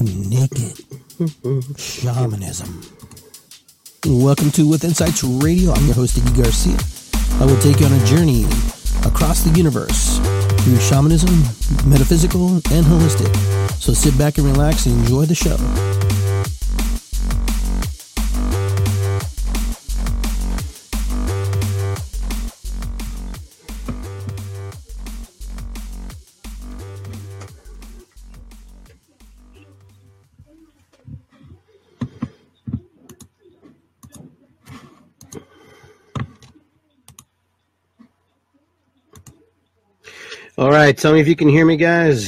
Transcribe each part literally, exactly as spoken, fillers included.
naked shamanism. Welcome to With Insights Radio. I'm your host, Iggy Garcia. I will take you on a journey across the universe through shamanism, metaphysical, and holistic. So sit back and relax and enjoy the show. All right, tell me if you can hear me, guys.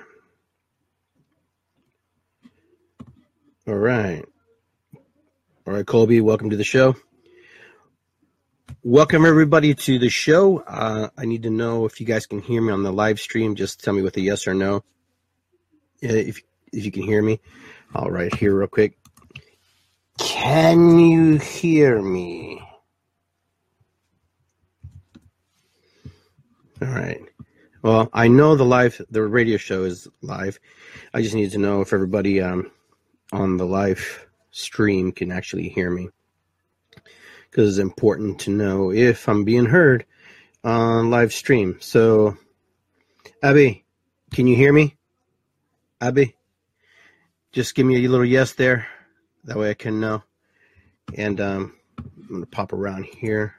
All right. All right, Colby, welcome to the show. Welcome, everybody, to the show. Uh, I need to know if you guys can hear me on the live stream. Just tell me with a yes or no. If, if you can hear me. All right, here real quick. Can you hear me? All right. Well, I know the live, the radio show is live. I just need to know if everybody um, on the live stream can actually hear me, because it's important to know if I'm being heard on live stream. So, Abby, can you hear me? Abby, just give me a little yes there. That way I can know. And um, I'm going to pop around here.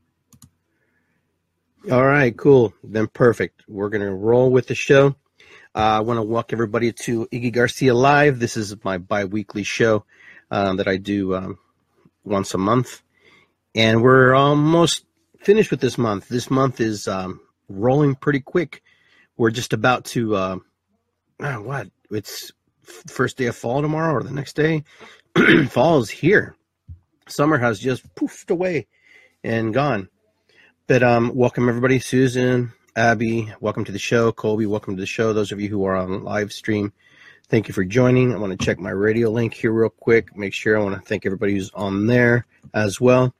All right, cool. Then perfect. We're going to roll with the show. Uh, I want to welcome everybody to Iggy Garcia Live. This is my bi-weekly show uh, that I do um, once a month. And we're almost finished with this month. This month is um, rolling pretty quick. We're just about to, uh, uh, what? It's first day of fall tomorrow or the next day. Fall is here. Summer has just poofed away and gone. But um, welcome, everybody. Susan, Abby, welcome to the show. Colby, welcome to the show. Those of you who are on live stream, thank you for joining. I want to check my radio link here real quick. Make sure I want to thank everybody who's on there as well.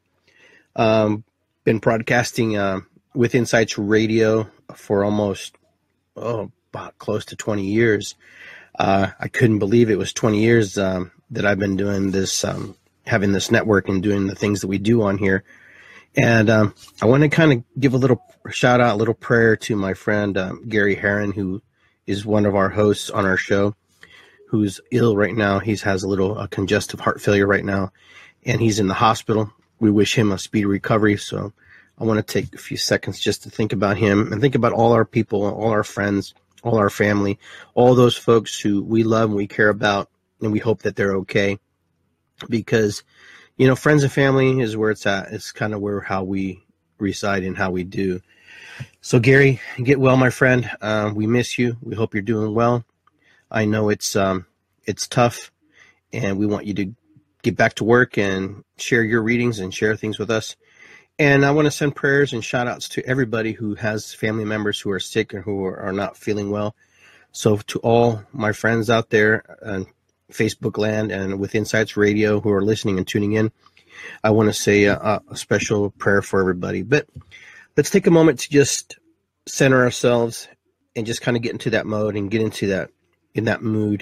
Um, been broadcasting uh, with Insights Radio for almost, oh, about close to twenty years. Uh, I couldn't believe it was twenty years um, that I've been doing this, um, having this network and doing the things that we do on here. And um, I want to kind of give a little shout out, a little prayer to my friend um, Gary Heron, who is one of our hosts on our show, who's ill right now. He has a little uh, congestive heart failure right now, and he's in the hospital. We wish him a speedy recovery. So I want to take a few seconds just to think about him and think about all our people, all our friends, all our family, all those folks who we love and we care about, and we hope that they're okay. Because you know, friends and family is where it's at. It's kind of where how we reside and how we do. So, Gary, get well, my friend. Uh, we miss you. We hope you're doing well. I know it's um, it's tough, and we want you to get back to work and share your readings and share things with us. And I want to send prayers and shout-outs to everybody who has family members who are sick or who are, are not feeling well. So, to all my friends out there, uh, Facebook land and with Insights Radio who are listening and tuning in, I want to say a, a special prayer for everybody. But let's take a moment to just center ourselves and just kind of get into that mode and get into that, in that mood.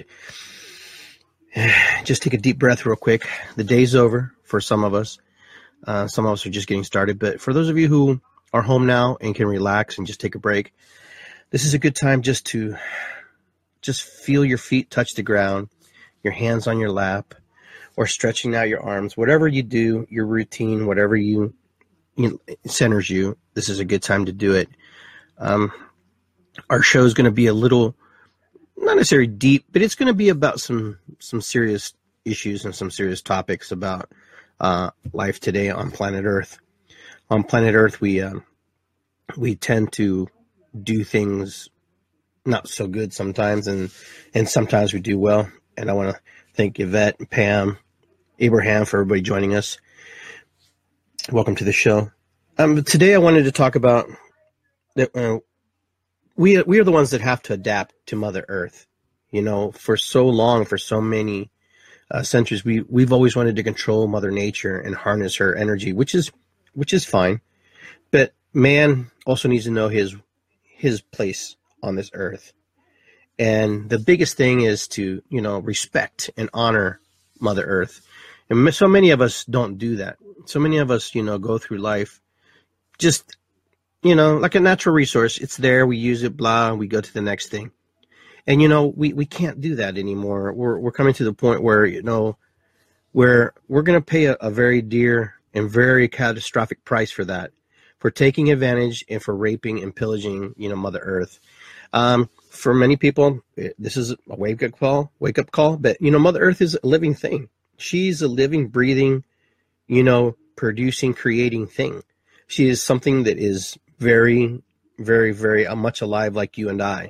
Just take a deep breath real quick. The day's over for some of us. Uh, some of us are just getting started. But for those of you who are home now and can relax and just take a break, this is a good time just to just feel your feet touch the ground, your hands on your lap, or stretching out your arms. Whatever you do, your routine, whatever you, you know, centers you, this is a good time to do it. Um, our show is going to be a little, not necessarily deep, but it's going to be about some some serious issues and some serious topics about uh, life today on planet Earth. On planet Earth, we uh, we tend to do things not so good sometimes, and and sometimes we do well. And I want to thank Yvette, Pam, Abraham for everybody joining us. Welcome to the show. Um, today I wanted to talk about that uh, we we are the ones that have to adapt to Mother Earth. You know, for so long, for so many uh, centuries, we we've always wanted to control Mother Nature and harness her energy, which is which is fine. But man also needs to know his his place on this earth. And the biggest thing is to, you know, respect and honor Mother Earth. And so many of us don't do that. So many of us, you know, go through life just, you know, like a natural resource. It's there, we use it, blah, we go to the next thing. And, you know, we, we can't do that anymore. We're we're coming to the point where, you know, where we're going to pay a, a very dear and very catastrophic price for that, for taking advantage and for raping and pillaging, you know, Mother Earth. Um, for many people, this is a wake up call, wake up call. But, you know, Mother Earth is a living thing. She's a living, breathing, you know, producing, creating thing. She is something that is very, very, very uh, much alive like you and I.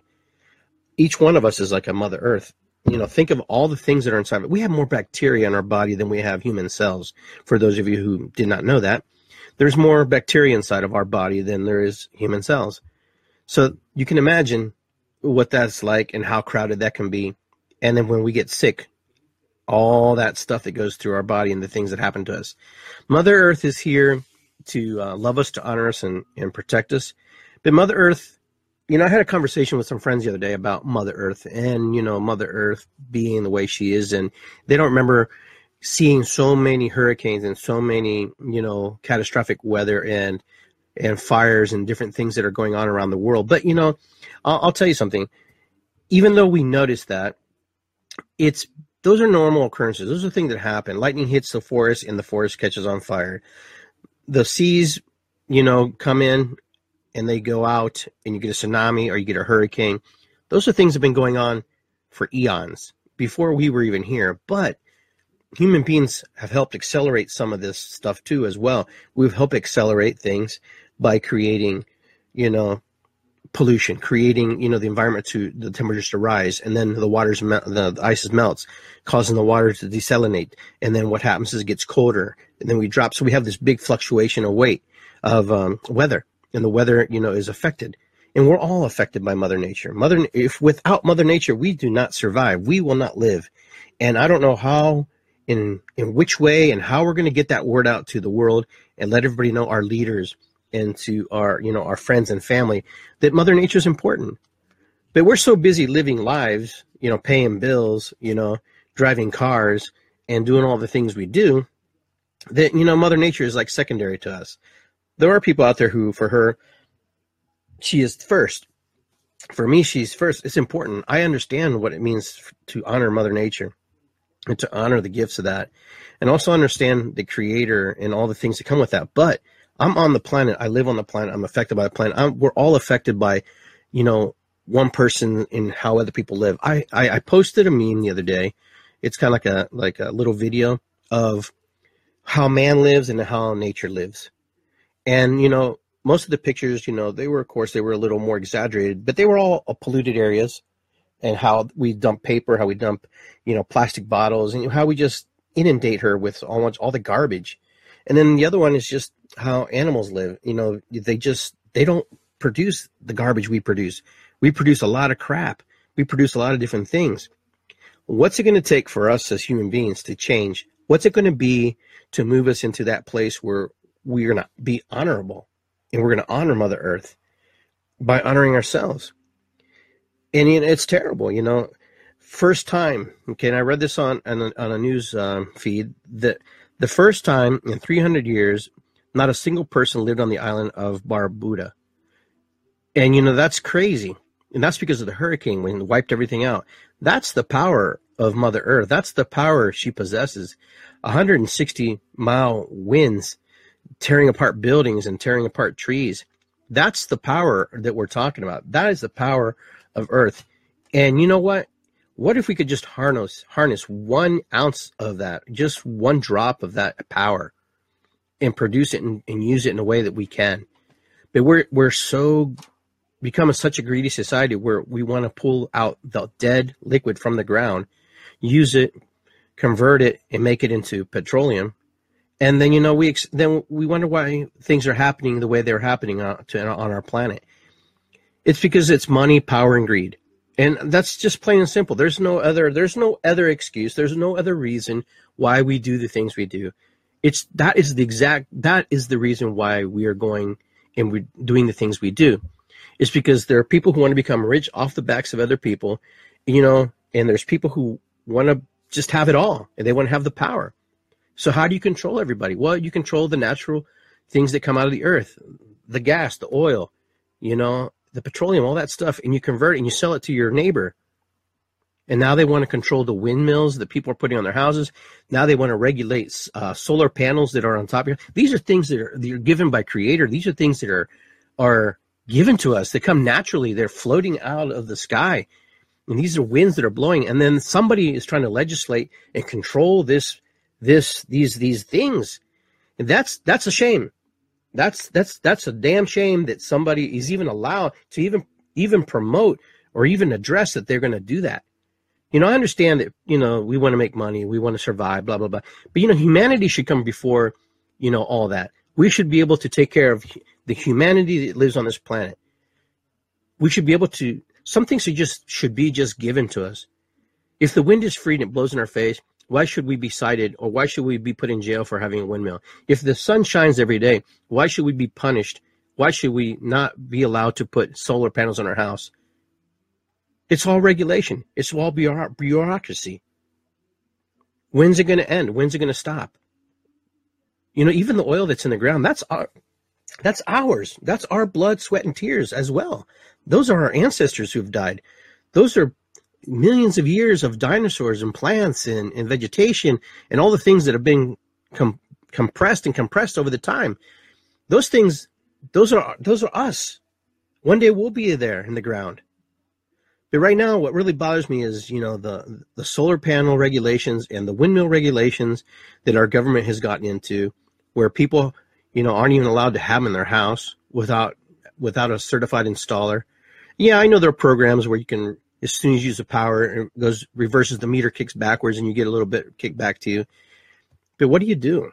Each one of us is like a Mother Earth. You know, think of all the things that are inside of it. We have more bacteria in our body than we have human cells. For those of you who did not know that, there's more bacteria inside of our body than there is human cells. So you can imagine what that's like and how crowded that can be. And then when we get sick, all that stuff that goes through our body and the things that happen to us. Mother Earth is here to uh, love us, to honor us, and, and protect us. But Mother Earth, you know, I had a conversation with some friends the other day about Mother Earth and, you know, Mother Earth being the way she is. And they don't remember seeing so many hurricanes and so many, you know, catastrophic weather and and fires and different things that are going on around the world. But, you know, I'll, I'll tell you something. Even though we notice that, it's those are normal occurrences. Those are things that happen. Lightning hits the forest and the forest catches on fire. The seas, you know, come in and they go out and you get a tsunami or you get a hurricane. Those are things that have been going on for eons before we were even here. But human beings have helped accelerate some of this stuff too as well. We've helped accelerate things by creating, you know, pollution, creating, you know, the environment to the temperatures to rise, and then the waters, the, the ice melts, causing the water to desalinate. And then what happens is it gets colder, and then we drop. So we have this big fluctuation of weight of um, weather, and the weather, you know, is affected. And we're all affected by Mother Nature. Mother, if without Mother Nature, we do not survive. We will not live. And I don't know how, in in which way, and how we're going to get that word out to the world and let everybody know, our leaders and to our, you know, our friends and family, that Mother Nature is important. But we're so busy living lives, you know, paying bills, you know, driving cars and doing all the things we do, that, you know, Mother Nature is like secondary to us. There are people out there who, for her, she is first. For me, she's first. It's important. I understand what it means to honor Mother Nature and to honor the gifts of that, and also understand the Creator and all the things that come with that. But I'm on the planet. I live on the planet. I'm affected by the planet. I'm, we're all affected by, you know, one person in how other people live. I, I, I posted a meme the other day. It's kind of like a like a little video of how man lives and how nature lives. And, you know, most of the pictures, you know, they were, of course, they were a little more exaggerated, but they were all polluted areas, and how we dump paper, how we dump, you know, plastic bottles, and how we just inundate her with almost all the garbage. And then the other one is just how animals live. You know, they just, they don't produce the garbage we produce. We produce a lot of crap. We produce a lot of different things. What's it going to take for us as human beings to change? What's it going to be to move us into that place where we're going to be honorable, and we're going to honor Mother Earth by honoring ourselves? And you know, it's terrible, you know. First time, okay, and I read this on on a, on a news um, feed, that the first time in three hundred years, not a single person lived on the island of Barbuda. And, you know, that's crazy. And that's because of the hurricane when it wiped everything out. That's the power of Mother Earth. That's the power she possesses. one hundred sixty mile winds tearing apart buildings and tearing apart trees. That's the power that we're talking about. That is the power of Earth. And you know what? What if we could just harness harness one ounce of that, just one drop of that power, and produce it and, and use it in a way that we can? But we're we're so become a, such a greedy society where we want to pull out the dead liquid from the ground, use it, convert it, and make it into petroleum. And then, you know, we ex- then we wonder why things are happening the way they're happening on, to, on our planet. It's because it's money, power, and greed. And that's just plain and simple. There's no other, there's no other excuse. There's no other reason why we do the things we do. It's, that is the exact, that is the reason why we are going and we're doing the things we do. It's because there are people who want to become rich off the backs of other people, you know, and there's people who want to just have it all and they want to have the power. So how do you control everybody? Well, you control the natural things that come out of the earth, the gas, the oil, you know, the petroleum, all that stuff, and you convert it and you sell it to your neighbor. And now they want to control the windmills that people are putting on their houses. Now they want to regulate uh, solar panels that are on top of it. These are things that are, that are given by Creator. These are things that are are given to us. They come naturally. They're floating out of the sky. And these are winds that are blowing. And then somebody is trying to legislate and control this, this, these, these things. And that's that's a shame. That's that's that's a damn shame that somebody is even allowed to even even promote or even address that they're going to do that. You know, I understand that, you know, we want to make money, we want to survive, blah, blah, blah. But, you know, humanity should come before, you know, all that. We should be able to take care of the humanity that lives on this planet. We should be able to, some things should just, should be just given to us. If the wind is free and it blows in our face, why should we be cited or why should we be put in jail for having a windmill? If the sun shines every day, why should we be punished? Why should we not be allowed to put solar panels on our house? It's all regulation. It's all bureaucracy. When's it going to end? When's it going to stop? You know, even the oil that's in the ground, that's our, that's ours. That's our blood, sweat, and tears as well. Those are our ancestors who've died. Those are millions of years of dinosaurs and plants and, and vegetation and all the things that have been com- compressed and compressed over the time. Those things, those are those are us. One day we'll be there in the ground. But right now, what really bothers me is, you know, the the solar panel regulations and the windmill regulations that our government has gotten into, where people, you know, aren't even allowed to have them in their house without without a certified installer. Yeah, I know there are programs where you can, as soon as you use the power, it goes reverses the meter, kicks backwards, and you get a little bit kicked back to you. But what do you do?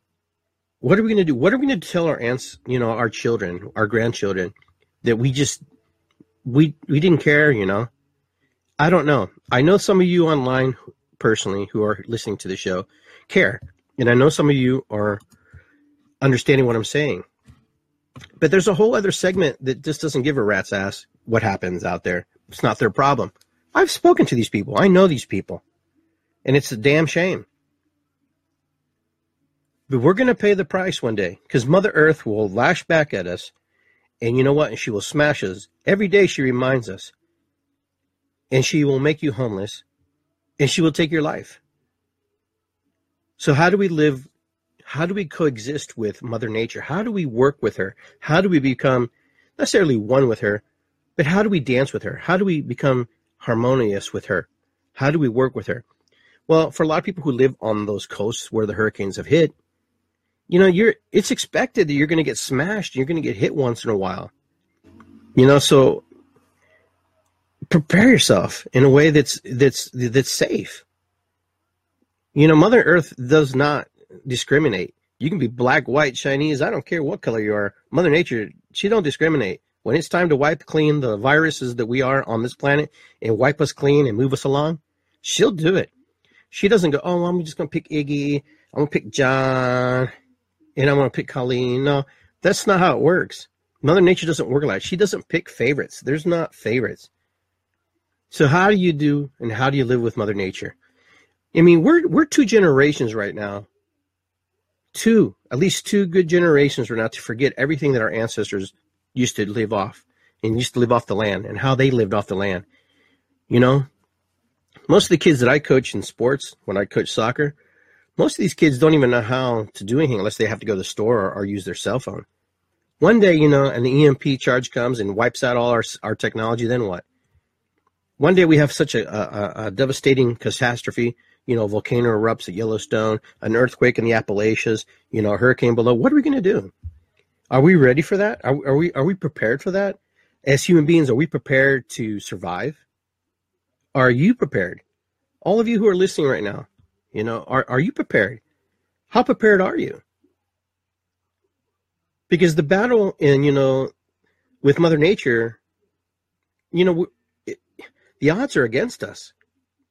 What are we going to do? What are we going to tell our aunts, you know, our children, our grandchildren, that we just we we didn't care, you know? I don't know. I know some of you online personally who are listening to the show care, and I know some of you are understanding what I'm saying. But there's a whole other segment that just doesn't give a rat's ass what happens out there. It's not their problem. I've spoken to these people. I know these people. And it's a damn shame. But we're going to pay the price one day because Mother Earth will lash back at us. And you know what? And she will smash us. Every day she reminds us. And she will make you homeless. And she will take your life. So how do we live? How do we coexist with Mother Nature? How do we work with her? How do we become not necessarily one with her, but how do we dance with her? How do we become harmonious with her? How do we work with her? Well, for a lot of people who live on those coasts where the hurricanes have hit, you know, you're it's expected that you're going to get smashed. You're going to get hit once in a while. You know, so prepare yourself in a way that's that's that's safe. You know, Mother Earth does not discriminate. You can be black, white, Chinese. I don't care what color you are. Mother Nature, she don't discriminate. When it's time to wipe clean the viruses that we are on this planet and wipe us clean and move us along, she'll do it. She doesn't go, oh, I'm just going to pick Iggy. I'm going to pick John. And I'm going to pick Colleen. No, that's not how it works. Mother Nature doesn't work like that. She doesn't pick favorites. There's not favorites. So how do you do and how do you live with Mother Nature? I mean, we're we're two generations right now. Two, at least two good generations right now to forget everything that our ancestors used to live off and used to live off the land and how they lived off the land. You know, most of the kids that I coach in sports, when I coach soccer, most of these kids don't even know how to do anything unless they have to go to the store or, or use their cell phone. One day, you know, an E M P charge comes and wipes out all our our technology, then what? One day we have such a, a, a devastating catastrophe, you know, a volcano erupts at Yellowstone, an earthquake in the Appalachians, you know, a hurricane below. What are we going to do? Are we ready for that? Are, are we are we prepared for that? As human beings, are we prepared to survive? Are you prepared? All of you who are listening right now, you know, are, are you prepared? How prepared are you? Because the battle in, you know, with Mother Nature, you know, it, the odds are against us.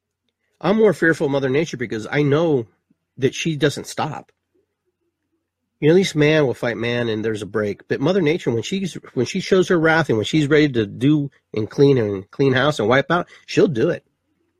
I'm more fearful of Mother Nature because I know that she doesn't stop. You know, at least man will fight man, and there's a break. But Mother Nature, when she's when she shows her wrath and when she's ready to do and clean and clean house and wipe out, she'll do it.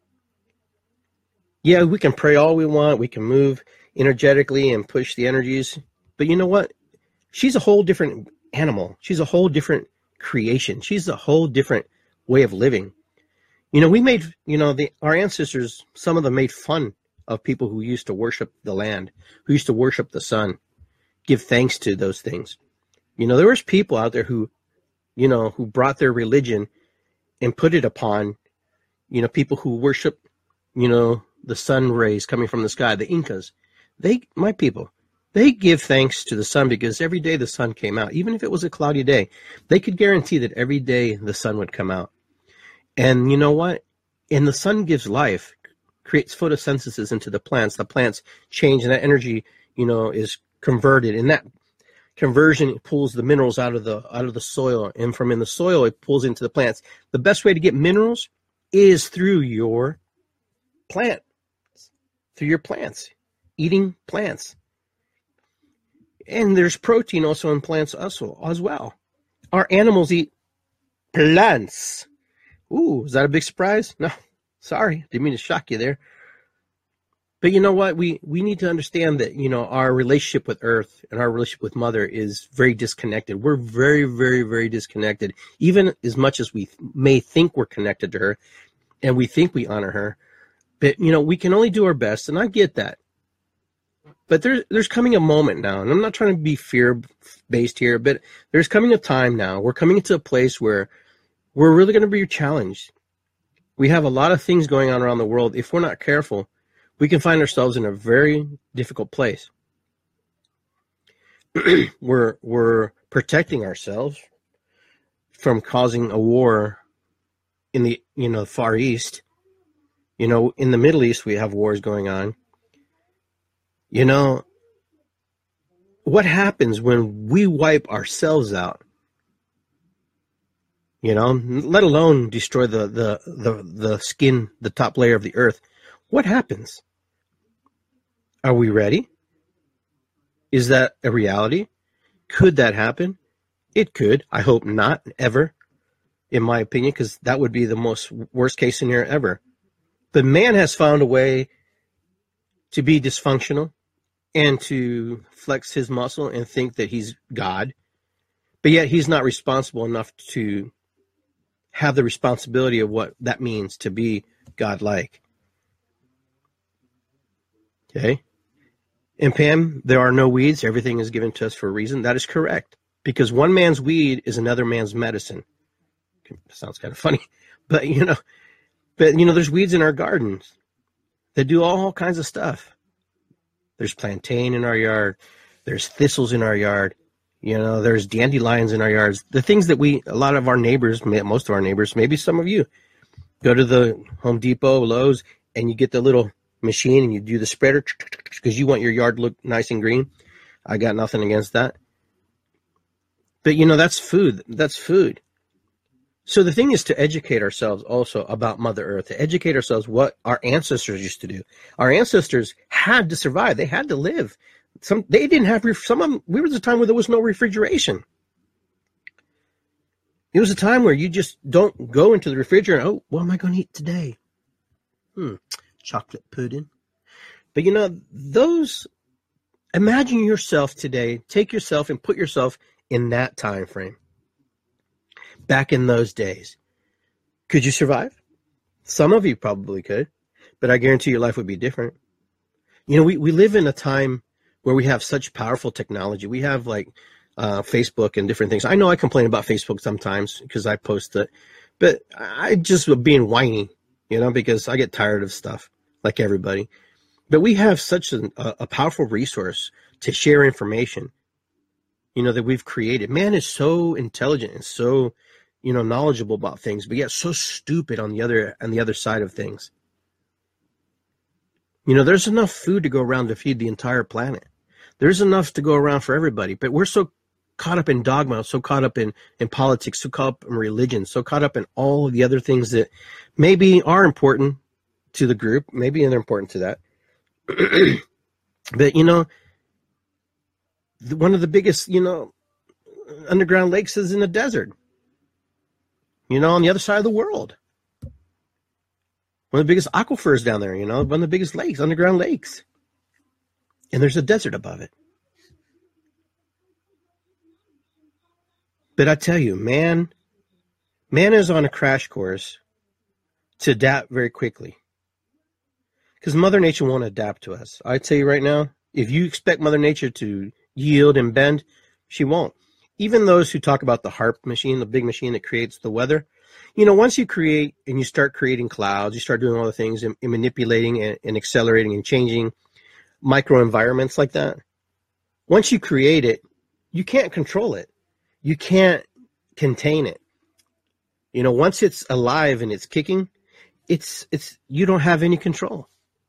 Yeah, we can pray all we want. We can move energetically and push the energies. But you know what? She's a whole different animal. She's a whole different creation. She's a whole different way of living. You know, we made, you know, the our ancestors, some of them made fun of people who used to worship the land, who used to worship the sun, give thanks to those things. You know, there was people out there who, you know, who brought their religion and put it upon, you know, people who worship, you know, the sun rays coming from the sky, the Incas. They, my people, they give thanks to the sun because every day the sun came out, even if it was a cloudy day, they could guarantee that every day the sun would come out. And you know what? And the sun gives life, creates photosynthesis into the plants. The plants change, and that energy, you know, is converted. And that conversion pulls the minerals out of the out of the soil, and from in the soil it pulls into the plants. The best way to get minerals is through your plant, through your plants, eating plants. And there's protein also in plants also as well. Our animals eat plants. Ooh, is that a big surprise? No, sorry, didn't mean to shock you there. But you know what? We we need to understand that, you know, our relationship with Earth and our relationship with Mother is very disconnected. We're very, very, very disconnected. Even as much as we may think we're connected to her and we think we honor her, but, you know, we can only do our best, and I get that. But there's, there's coming a moment now, and I'm not trying to be fear-based here, but there's coming a time now. We're coming into a place where we're really going to be challenged. We have a lot of things going on around the world. If we're not careful, we can find ourselves in a very difficult place. we're we're protecting ourselves from causing a war in the, you know, Far East. You know, in the Middle East, we have wars going on. You know, what happens when we wipe ourselves out? You know, let alone destroy the, the, the, the skin, the top layer of the earth. What happens? Are we ready? Is that a reality? Could that happen? It could. I hope not, ever, in my opinion, because that would be the most worst case scenario ever. But man has found a way to be dysfunctional and to flex his muscle and think that he's God. But yet he's not responsible enough to have the responsibility of what that means to be godlike. Okay? And Pam, there are no weeds. Everything is given to us for a reason. That is correct. Because one man's weed is another man's medicine. Sounds kind of funny. But, you know, but, you know, there's weeds in our gardens that do all kinds of stuff. There's plantain in our yard. There's thistles in our yard. You know, there's dandelions in our yards. The things that we, a lot of our neighbors, most of our neighbors, maybe some of you, go to the Home Depot, Lowe's, and you get the little machine and you do the spreader because you want your yard to look nice and green. I got nothing against that. But, you know, that's food. That's food. So the thing is to educate ourselves also about Mother Earth, to educate ourselves what our ancestors used to do. Our ancestors had to survive. They had to live. Some they didn't have some of them. We were at a time where there was no refrigeration. It was a time where you just don't go into the refrigerator. Oh, what am I going to eat today? Hmm, chocolate pudding. But you know, those. Imagine yourself today. Take yourself and put yourself in that time frame. Back in those days, could you survive? Some of you probably could, but I guarantee your life would be different. You know, we, we live in a time where we have such powerful technology. We have like uh, Facebook and different things. I know I complain about Facebook sometimes because I post it, but I just being whiny, you know, because I get tired of stuff like everybody. But we have such a, a powerful resource to share information, you know, that we've created. Man is so intelligent and so, you know, knowledgeable about things, but yet so stupid on the other on the other side of things. You know, there's enough food to go around to feed the entire planet. There's enough to go around for everybody, but we're so caught up in dogma, so caught up in, in politics, so caught up in religion, so caught up in all of the other things that maybe are important to the group, maybe they're important to that. But, you know, one of the biggest, you know, underground lakes is in the desert, you know, on the other side of the world. One of the biggest aquifers down there, you know, one of the biggest lakes, underground lakes. And there's a desert above it. But I tell you, man, man is on a crash course to adapt very quickly. Because Mother Nature won't adapt to us. I tell you right now, if you expect Mother Nature to yield and bend, she won't. Even those who talk about the HAARP machine, the big machine that creates the weather, you know, once you create and you start creating clouds, you start doing all the things and, and manipulating and, and accelerating and changing microenvironments like that. Once you create it, you can't control it. You can't contain it. You know, once it's alive and it's kicking, it's it's you don't have any control.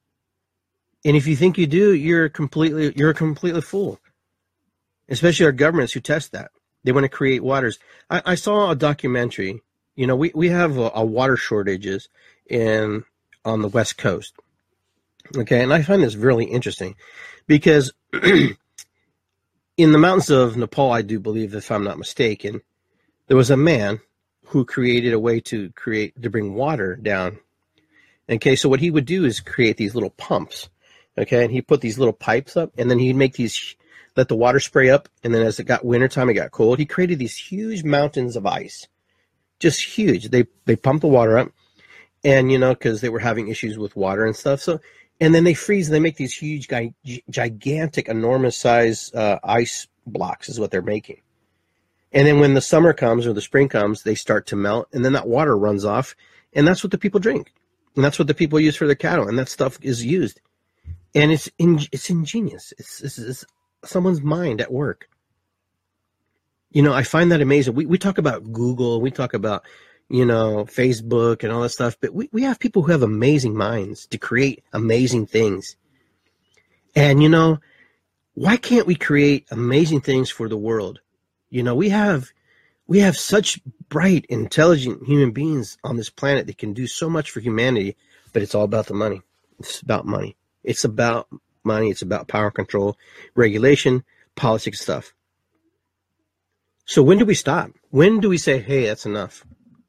And if you think you do, you're completely you're a completely fool. Especially our governments who test that. They want to create waters. I, I saw a documentary. You know, we, we have a, a water shortages in on the West Coast. Okay, and I find this really interesting because in the mountains of Nepal, I do believe, if I'm not mistaken, there was a man who created a way to create to bring water down. Okay, so what he would do is create these little pumps. Okay, and he put these little pipes up, and then he'd make these, let the water spray up, and then as it got wintertime, it got cold, he created these huge mountains of ice. Just huge. They they pumped the water up, and, you know, because they were having issues with water and stuff. So, and then they freeze, and they make these huge, gigantic, enormous size uh, ice blocks is what they're making. And then when the summer comes or the spring comes, they start to melt, and then that water runs off, and that's what the people drink. And that's what the people use for their cattle, and that stuff is used. And it's in, it's ingenious. It's, it's, it's someone's mind at work. You know, I find that amazing. We we talk about Google, we talk about, you know, Facebook and all that stuff, but we, we have people who have amazing minds to create amazing things. And, you know, why can't we create amazing things for the world? You know, we have we have such bright, intelligent human beings on this planet that can do so much for humanity, but it's all about the money. It's about money. It's about money. It's about power control, regulation, politics stuff. So when do we stop? When do we say, hey, that's enough?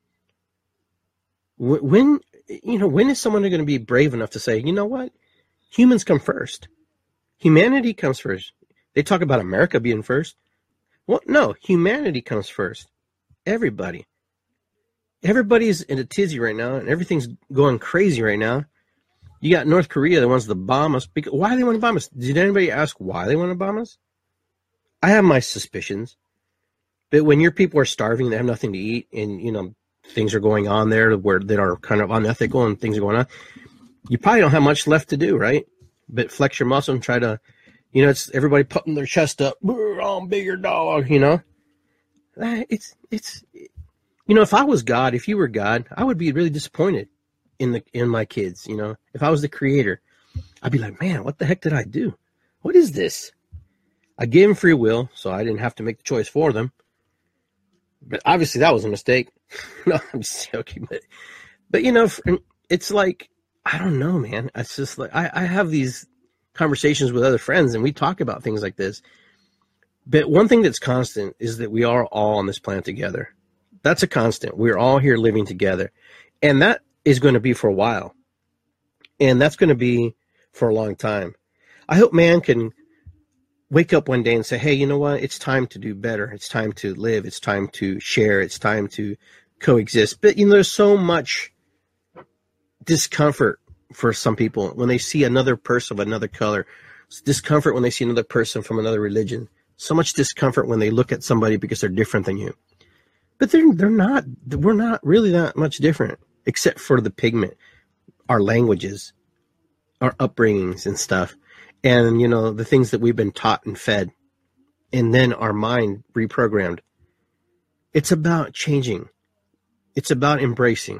When, you know, when is someone going to be brave enough to say, you know what? Humans come first. Humanity comes first. They talk about America being first. Well, no, humanity comes first. Everybody. Everybody's in a tizzy right now, and everything's going crazy right now. You got North Korea that wants to bomb us. Why do they want to bomb us? Did anybody ask why they want to bomb us? I have my suspicions. But when your people are starving, they have nothing to eat, and, you know, things are going on there where that are kind of unethical and things are going on, you probably don't have much left to do, right? But flex your muscle and try to, you know, it's everybody putting their chest up. I'm bigger dog, you know. It's, it's, you know, if I was God, if you were God, I would be really disappointed in the in my kids, you know. If I was the creator, I'd be like, man, what the heck did I do? What is this? I gave them free will, so I didn't have to make the choice for them. But obviously that was a mistake. No, I'm just joking. But, but, you know, it's like, I don't know, man. It's just like, I, I have these conversations with other friends, and we talk about things like this. But one thing that's constant is that we are all on this planet together. That's a constant. We're all here living together. And that is going to be for a while. And that's going to be for a long time. I hope man can wake up one day and say, hey, you know what? It's time to do better. It's time to live. It's time to share. It's time to coexist. But, you know, there's so much discomfort for some people when they see another person of another color. It's discomfort when they see another person from another religion. So much discomfort when they look at somebody because they're different than you. But they're, they're not, we're not really that much different, except for the pigment, our languages, our upbringings and stuff. And, you know, the things that we've been taught and fed, and then our mind reprogrammed. It's about changing. It's about embracing.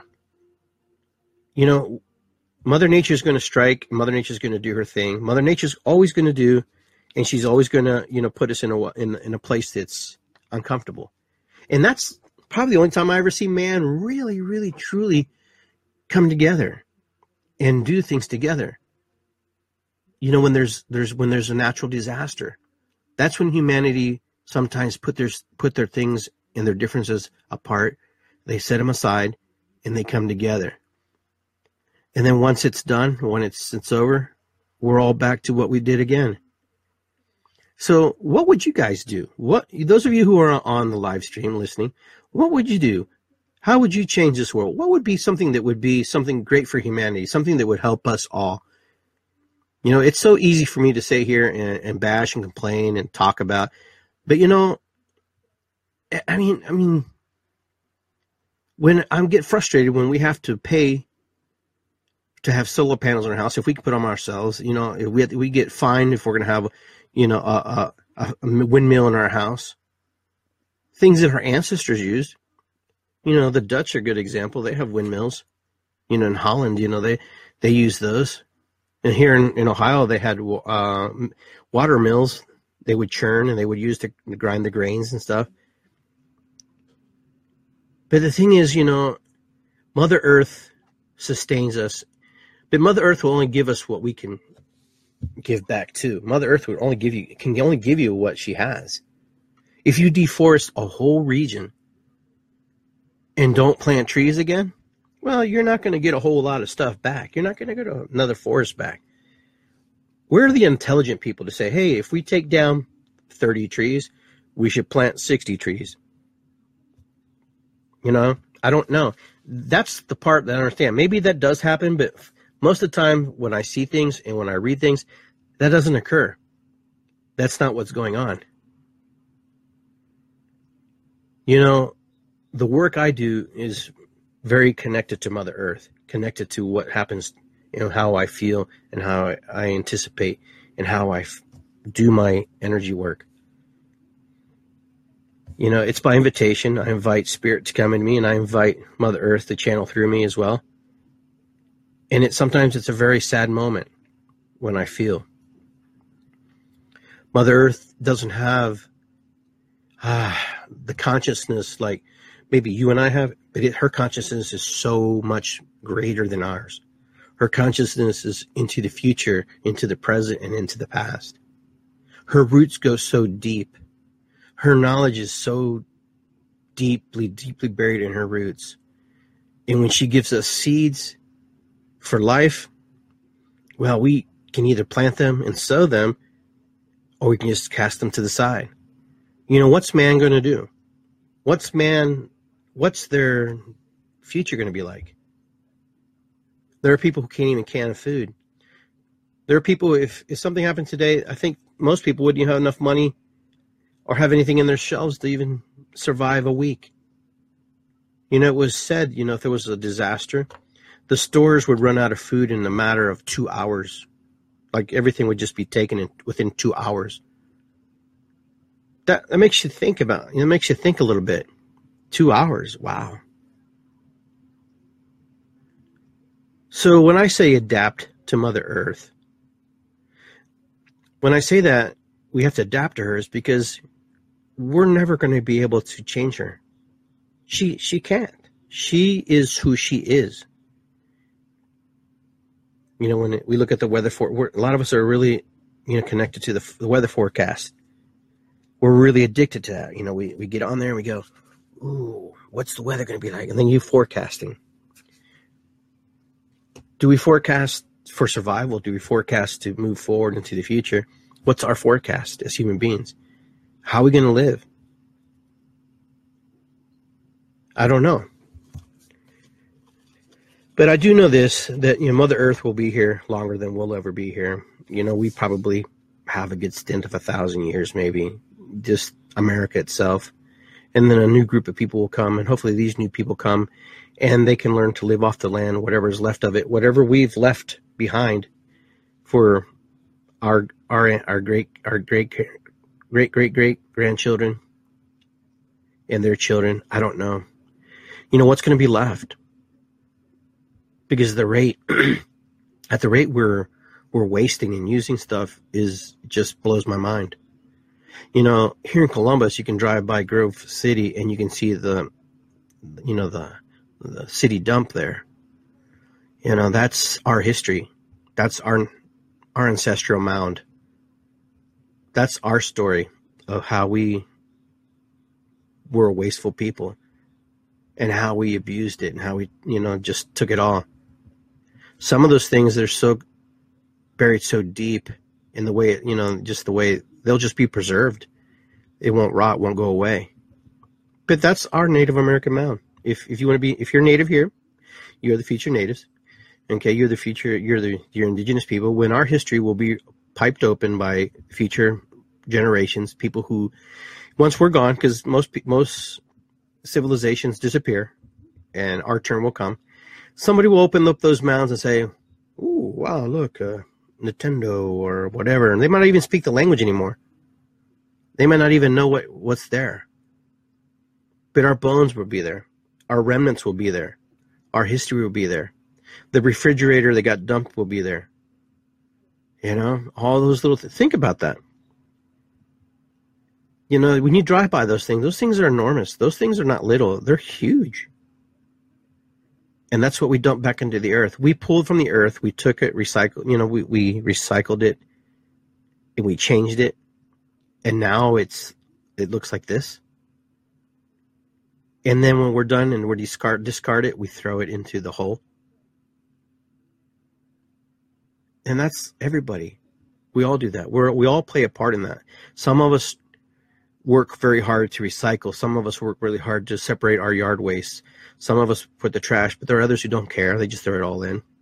You know, Mother Nature is going to strike. Mother Nature is going to do her thing. Mother Nature is always going to do, and she's always going to, you know, put us in a, in, in a place that's uncomfortable. And that's probably the only time I ever see man really, really, truly come together and do things together. You know, when there's there's when there's a natural disaster, That's when humanity sometimes put their put their things and their differences apart. They set them aside, and they come together. And then once it's done, when it's it's over, we're all back to what we did again. So what would you guys do? What those of you who are on the live stream listening, what would you do? How would you change this world? What would be something that would be something great for humanity, something that would help us all? You know, it's so easy for me to sit here and, and bash and complain and talk about, but you know, I mean, I mean, when I get frustrated when we have to pay to have solar panels in our house, if we can put them ourselves, you know, if we have, we get fined if we're going to have, you know, a, a, a windmill in our house, things that our ancestors used. You know, the Dutch are a good example. They have windmills. You know, in Holland, you know, they, they use those. And here in, in Ohio, they had uh, water mills they would churn and they would use to grind the grains and stuff. But the thing is, you know, Mother Earth sustains us. But Mother Earth will only give us what we can give back to. Mother Earth will only give you, can only give you what she has. If you deforest a whole region and don't plant trees again, well, you're not going to get a whole lot of stuff back. You're not going to get another forest back. We're the intelligent people to say, hey, if we take down thirty trees, we should plant sixty trees. You know, I don't know. That's the part that I understand. Maybe that does happen, but most of the time when I see things and when I read things, that doesn't occur. That's not what's going on. You know, the work I do is very connected to Mother Earth, connected to what happens, you know, how I feel and how I, I anticipate and how I f- do my energy work. You know, it's by invitation. I invite Spirit to come in me, and I invite Mother Earth to channel through me as well. And it sometimes it's a very sad moment when I feel. Mother Earth doesn't have ah, the consciousness like maybe you and I have, but it, her consciousness is so much greater than ours. Her consciousness is into the future, into the present, and into the past. Her roots go so deep. Her knowledge is so deeply, deeply buried in her roots. And when she gives us seeds for life, well, we can either plant them and sow them, or we can just cast them to the side. You know, what's man going to do? What's man, what's their future going to be like? There are people who can't even can food. There are people, if, if something happened today, I think most people wouldn't have enough money or have anything in their shelves to even survive a week. You know, it was said, you know, if there was a disaster, the stores would run out of food in a matter of two hours. Like everything would just be taken in, within two hours. That, that makes you think about, you know, makes you think a little bit. Two hours, wow. So when I say adapt to Mother Earth, when I say that we have to adapt to her is because we're never going to be able to change her. She she can't. She is who she is. You know, when we look at the weather for, we're, a lot of us are really, you know, connected to the, the weather forecast. We're really addicted to that. You know, we, we get on there and we go, ooh, what's the weather going to be like? And then you forecasting. Do we forecast for survival? Do we forecast to move forward into the future? What's our forecast as human beings? How are we going to live? I don't know. But I do know this, that, you know, Mother Earth will be here longer than we'll ever be here. You know, we probably have a good stint of a thousand years, maybe, just America itself. And then a new group of people will come, and hopefully these new people come, and they can learn to live off the land, whatever is left of it, whatever we've left behind for our our our great our great great great great grandchildren and their children. I don't know. You know, what's going to be left? Because the rate, at the rate we're we're wasting and using stuff is just blows my mind. You know, here in Columbus, you can drive by Grove City and you can see the, you know, the the city dump there. You know, that's our history. That's our our ancestral mound. That's our story of how we were a wasteful people and how we abused it and how we, you know, just took it all. Some of those things, they're so buried so deep in the way, you know, just the way they'll just be preserved. It won't rot, won't go away. But that's our Native American mound. If if you want to be, if you're Native here, you're the future natives. Okay, you're the future, you're the you're indigenous people. When our history will be piped open by future generations, people who, once we're gone, because most most civilizations disappear, and our turn will come. Somebody will open up those mounds and say, "Ooh, wow, look, uh, Nintendo or whatever," and they might not even speak the language anymore. They might not even know what, what's there. But our bones will be there. Our remnants will be there. Our history will be there. The refrigerator that got dumped will be there. You know, all those little things. Think about that. You know, when you drive by those things, those things are enormous. Those things are not little. They're huge. And that's what we dumped back into the earth. We pulled from the earth. We took it, recycled, you know, we, we recycled it and we changed it. And now it's, it looks like this. And then when we're done and we discard, discard it, we throw it into the hole. And that's everybody. We all do that. We're, we all play a part in that. Some of us work very hard to recycle. Some of us work really hard to separate our yard waste. Some of us put the trash, but there are others who don't care. They just throw it all in.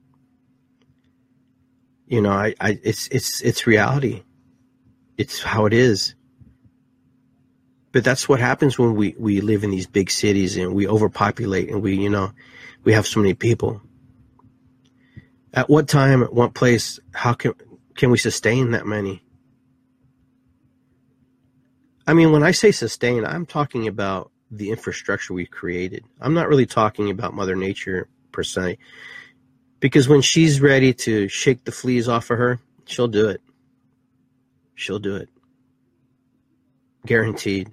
You know, I, I, it's, it's, it's reality. It's how it is. But that's what happens when we, we live in these big cities and we overpopulate and we, you know, we have so many people. At what time, at what place, how can, can we sustain that many? I mean, when I say sustain, I'm talking about the infrastructure we've created. I'm not really talking about Mother Nature per se. Because when she's ready to shake the fleas off of her, she'll do it. She'll do it. Guaranteed.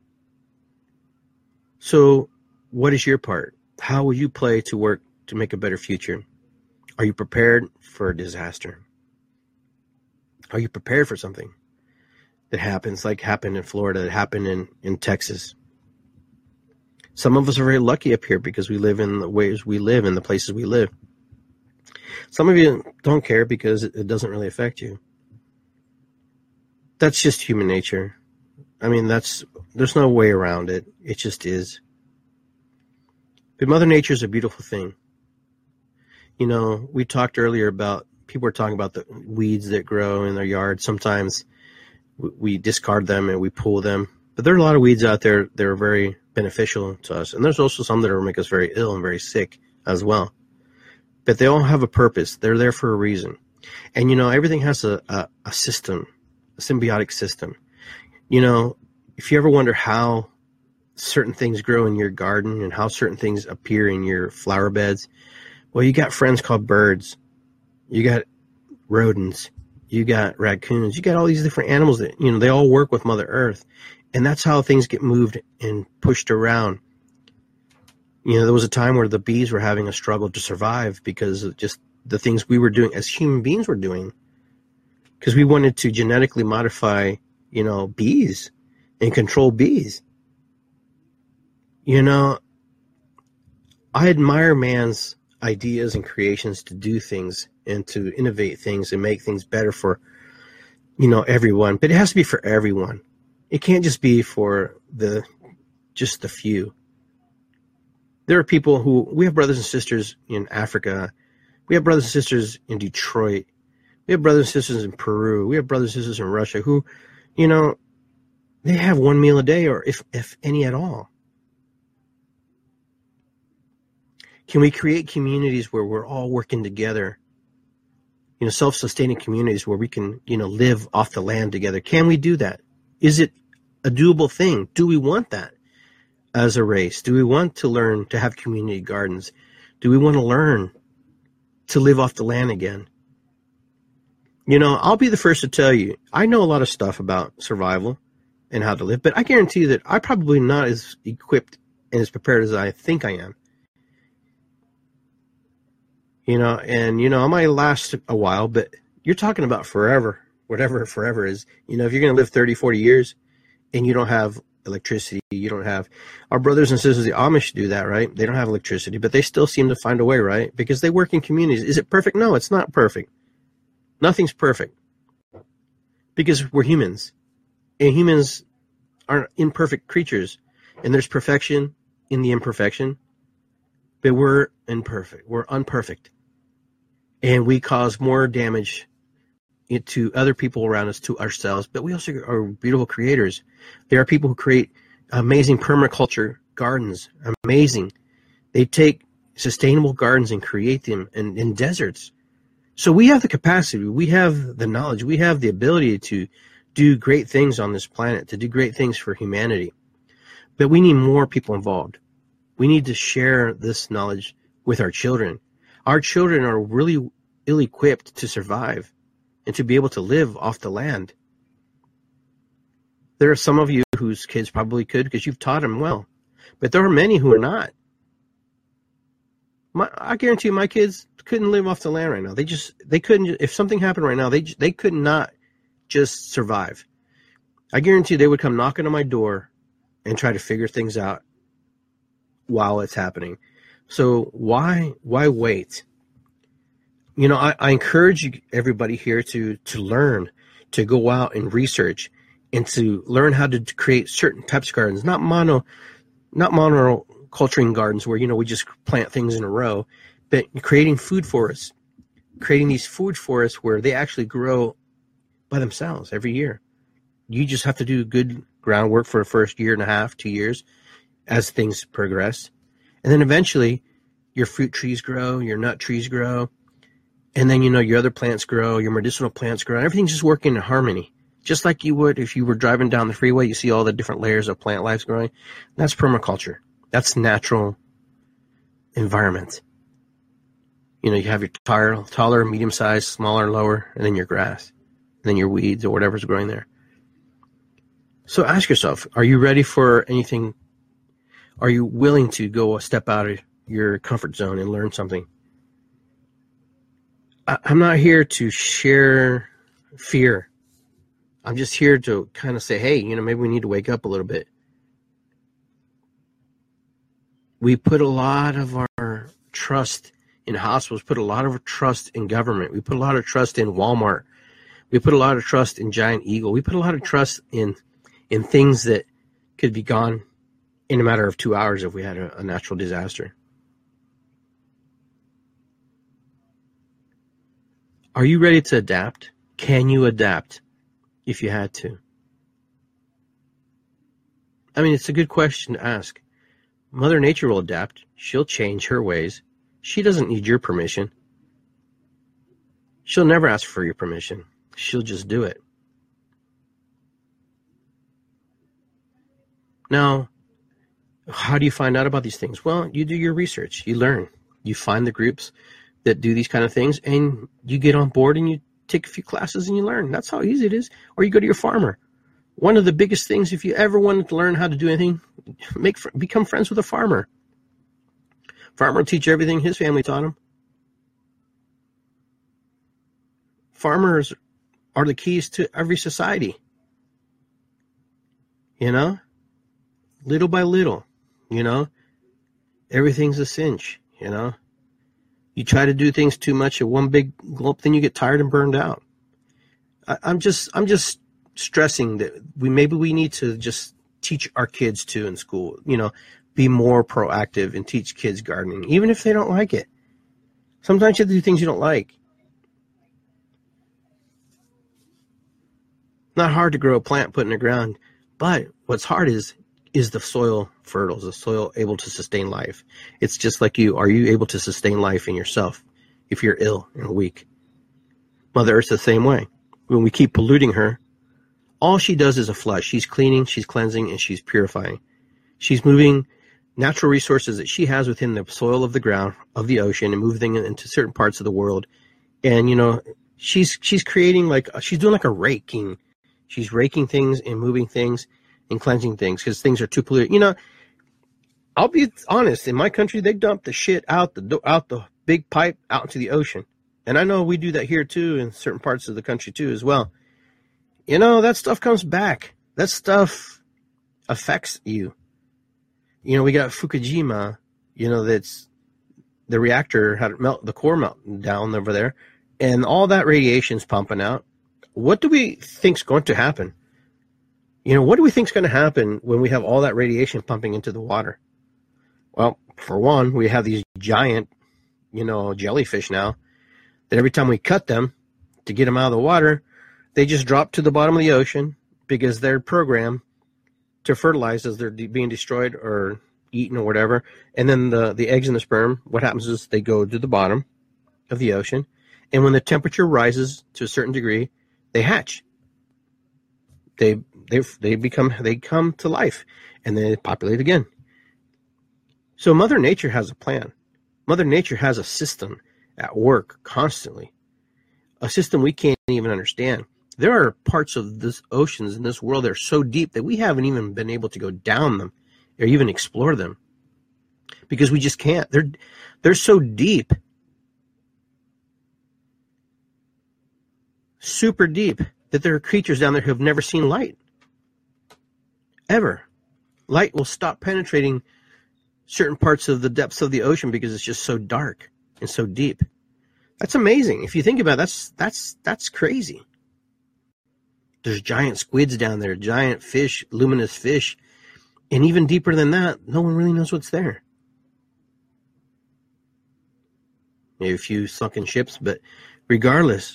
So what is your part? How will you play to work to make a better future? Are you prepared for a disaster? Are you prepared for something that happens like happened in Florida, that happened in, in Texas? Some of us are very lucky up here because we live in the ways we live, in the places we live. Some of you don't care because it doesn't really affect you. That's just human nature. I mean, that's, there's no way around it. It just is. But Mother Nature is a beautiful thing. You know, we talked earlier about, people were talking about the weeds that grow in their yard. Sometimes we discard them and we pull them. But there are a lot of weeds out there that are very beneficial to us. And there's also some that are make us very ill and very sick as well. But they all have a purpose. They're there for a reason. And, you know, everything has a, a, a system, a symbiotic system. You know, if you ever wonder how certain things grow in your garden and how certain things appear in your flower beds, well, you got friends called birds. You got rodents. You got raccoons. You got all these different animals that, you know, they all work with Mother Earth. And that's how things get moved and pushed around. You know, there was a time where the bees were having a struggle to survive because of just the things we were doing as human beings were doing. Because we wanted to genetically modify, you know, bees and control bees. You know, I admire man's ideas and creations to do things and to innovate things and make things better for, you know, everyone. But it has to be for everyone. It can't just be for the just the few. There are people who, we have brothers and sisters in Africa. We have brothers and sisters in Detroit. We have brothers and sisters in Peru. We have brothers and sisters in Russia who, you know, they have one meal a day, or if, if any at all. Can we create communities where we're all working together? You know, self-sustaining communities where we can, you know, live off the land together. Can we do that? Is it a doable thing? Do we want that as a race? Do we want to learn to have community gardens? Do we want to learn to live off the land again? You know, I'll be the first to tell you, I know a lot of stuff about survival and how to live, but I guarantee you that I'm probably not as equipped and as prepared as I think I am. You know, and, you know, I might last a while, but you're talking about forever whatever forever is. You know, if you're going to live thirty, forty years and you don't have electricity, you don't have, our brothers and sisters, the Amish do that, right? They don't have electricity, but they still seem to find a way, right? Because they work in communities. Is it perfect? No, it's not perfect. Nothing's perfect because we're humans, and humans are imperfect creatures, and there's perfection in the imperfection, but we're imperfect. We're unperfect, and we cause more damage to other people around us, to ourselves, but we also are beautiful creators. There are people who create amazing permaculture gardens, amazing. They take sustainable gardens and create them in, in deserts. So we have the capacity, we have the knowledge, we have the ability to do great things on this planet, to do great things for humanity. But we need more people involved. We need to share this knowledge with our children. Our children are really ill-equipped to survive and to be able to live off the land. There are some of you whose kids probably could because you've taught them well, but there are many who are not. My, I guarantee you my kids couldn't live off the land right now. They just, they couldn't, if something happened right now, they they could not just survive. I guarantee you they would come knocking on my door and try to figure things out while it's happening. So why, why wait? You know, I, I encourage you, everybody here to, to learn, to go out and research and to learn how to create certain types of gardens, not mono, not monoculturing gardens where, you know, we just plant things in a row, but creating food forests, creating these food forests where they actually grow by themselves every year. You just have to do good groundwork for the first year and a half, two years as things progress. And then eventually your fruit trees grow, your nut trees grow. And then, you know, your other plants grow, your medicinal plants grow, and everything's just working in harmony. Just like you would if you were driving down the freeway, you see all the different layers of plant life growing. That's permaculture. That's natural environment. You know, you have your taller, taller, medium-sized, smaller, lower, and then your grass, and then your weeds or whatever's growing there. So ask yourself, are you ready for anything? Are you willing to go a step out of your comfort zone and learn something? I'm not here to share fear. I'm just here to kind of say, hey, you know, maybe we need to wake up a little bit. We put a lot of our trust in hospitals, put a lot of trust in government. We put a lot of trust in Walmart. We put a lot of trust in Giant Eagle. We put a lot of trust in in things that could be gone in a matter of two hours if we had a, a natural disaster. Are you ready to adapt? Can you adapt if you had to? I mean, it's a good question to ask. Mother Nature will adapt. She'll change her ways. She doesn't need your permission. She'll never ask for your permission. She'll just do it. Now, how do you find out about these things? Well, you do your research. You learn. You find the groups that do these kind of things, and you get on board and you take a few classes and you learn. That's how easy it is. Or you go to your farmer. One of the biggest things, if you ever wanted to learn how to do anything, make become friends with a farmer. Farmer will teach you everything his family taught him. Farmers are the keys to every society. You know? Little by little, you know? Everything's a cinch, you know? You try to do things too much at one big gulp, then you get tired and burned out. I, I'm just, I'm just stressing that we maybe we need to just teach our kids too in school. You know, be more proactive and teach kids gardening, even if they don't like it. Sometimes you have to do things you don't like. Not hard to grow a plant put in the ground, but what's hard is is the soil fertile? Is the soil able to sustain life? It's just like you. Are you able to sustain life in yourself if you're ill and weak? Mother Earth's the same way. When we keep polluting her, all she does is a flush. She's cleaning, she's cleansing, and she's purifying. She's moving natural resources that she has within the soil of the ground, of the ocean, and moving them into certain parts of the world. And, you know, she's she's creating like, she's doing like a raking. She's raking things and moving things and cleansing things because things are too polluted. You know, I'll be honest. In my country, they dump the shit out the out the big pipe out into the ocean, and I know we do that here too in certain parts of the country too as well. you know, that stuff comes back. That stuff affects you. You know, we got Fukushima, you know, that's the reactor had melt, the core melt down over there, and all that radiation's pumping out. What do we think's going to happen? You know, what do we think's going to happen when we have all that radiation pumping into the water? Well, for one, we have these giant, you know, jellyfish now that every time we cut them to get them out of the water, they just drop to the bottom of the ocean because they're programmed to fertilize as they're de- being destroyed or eaten or whatever. And then the, the eggs and the sperm, what happens is they go to the bottom of the ocean. And when the temperature rises to a certain degree, they hatch. They they they become they come to life, and they populate again. So Mother Nature has a plan. Mother Nature has a system at work constantly, a system we can't even understand. There are parts of this oceans in this world that are so deep that we haven't even been able to go down them or even explore them because we just can't. They're they're so deep, super deep, that there are creatures down there who have never seen light. Ever. Light will stop penetrating certain parts of the depths of the ocean because it's just so dark and so deep. That's amazing. If you think about it, that's that's that's crazy. There's giant squids down there, giant fish, luminous fish, and even deeper than that, no one really knows what's there. Maybe a few sunken ships, but regardless,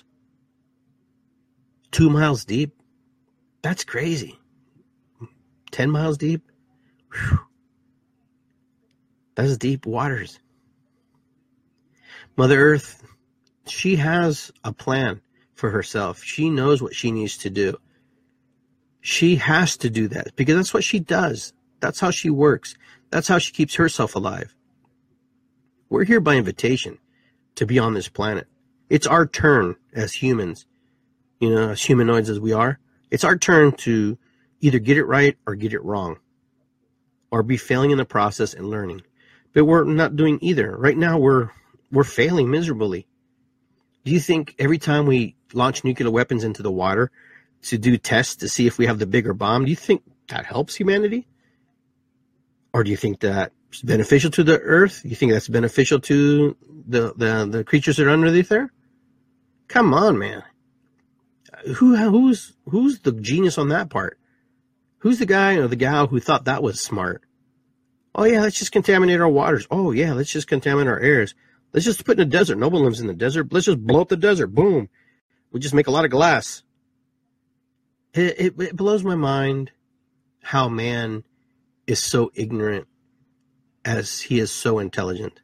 two miles deep, that's crazy. Ten miles deep, whew, that's deep waters. Mother Earth, she has a plan for herself. She knows what she needs to do. She has to do that because that's what she does. That's how she works. That's how she keeps herself alive. We're here by invitation to be on this planet. It's our turn as humans, you know, as humanoids as we are. It's our turn to either get it right or get it wrong, or be failing in the process and learning. But we're not doing either. Right now, we're we're failing miserably. Do you think every time we launch nuclear weapons into the water to do tests to see if we have the bigger bomb, do you think that helps humanity? Or do you think that's beneficial to the Earth? You think that's beneficial to the, the, the creatures that are underneath there? Come on, man. Who who's who's the genius on that part? Who's the guy or the gal who thought that was smart? Oh, yeah, let's just contaminate our waters. Oh, yeah, let's just contaminate our airs. Let's just put in the desert. Nobody lives in the desert. Let's just blow up the desert. Boom. We just make a lot of glass. It, it, it blows my mind how man is so ignorant as he is so intelligent.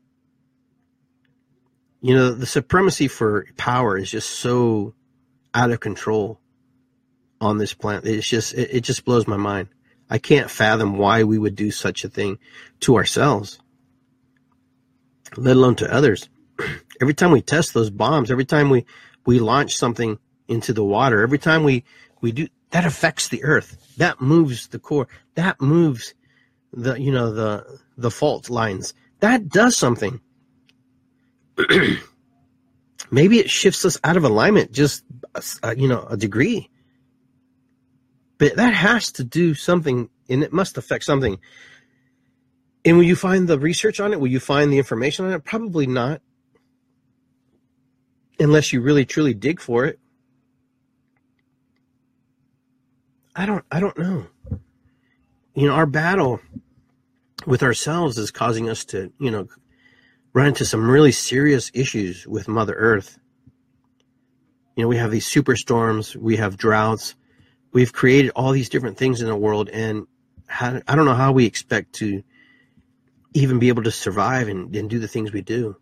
You know, the supremacy for power is just so out of control on this planet. It's just, it, it just blows my mind. I can't fathom why we would do such a thing to ourselves, let alone to others. Every time we test those bombs, every time we, we launch something into the water, every time we, we do, that affects the Earth. That moves the core. That moves the, you know, the, the fault lines. That does something. Maybe it shifts us out of alignment just, uh, you know, a degree. But that has to do something, and it must affect something. And will you find the research on it? Will you find the information on it? Probably not. Unless you really, truly dig for it. I don't, I don't know. You know, our battle with ourselves is causing us to, you know, run into some really serious issues with Mother Earth. You know, we have these superstorms, we have droughts, we've created all these different things in the world, and how, I don't know how we expect to even be able to survive and, and do the things we do.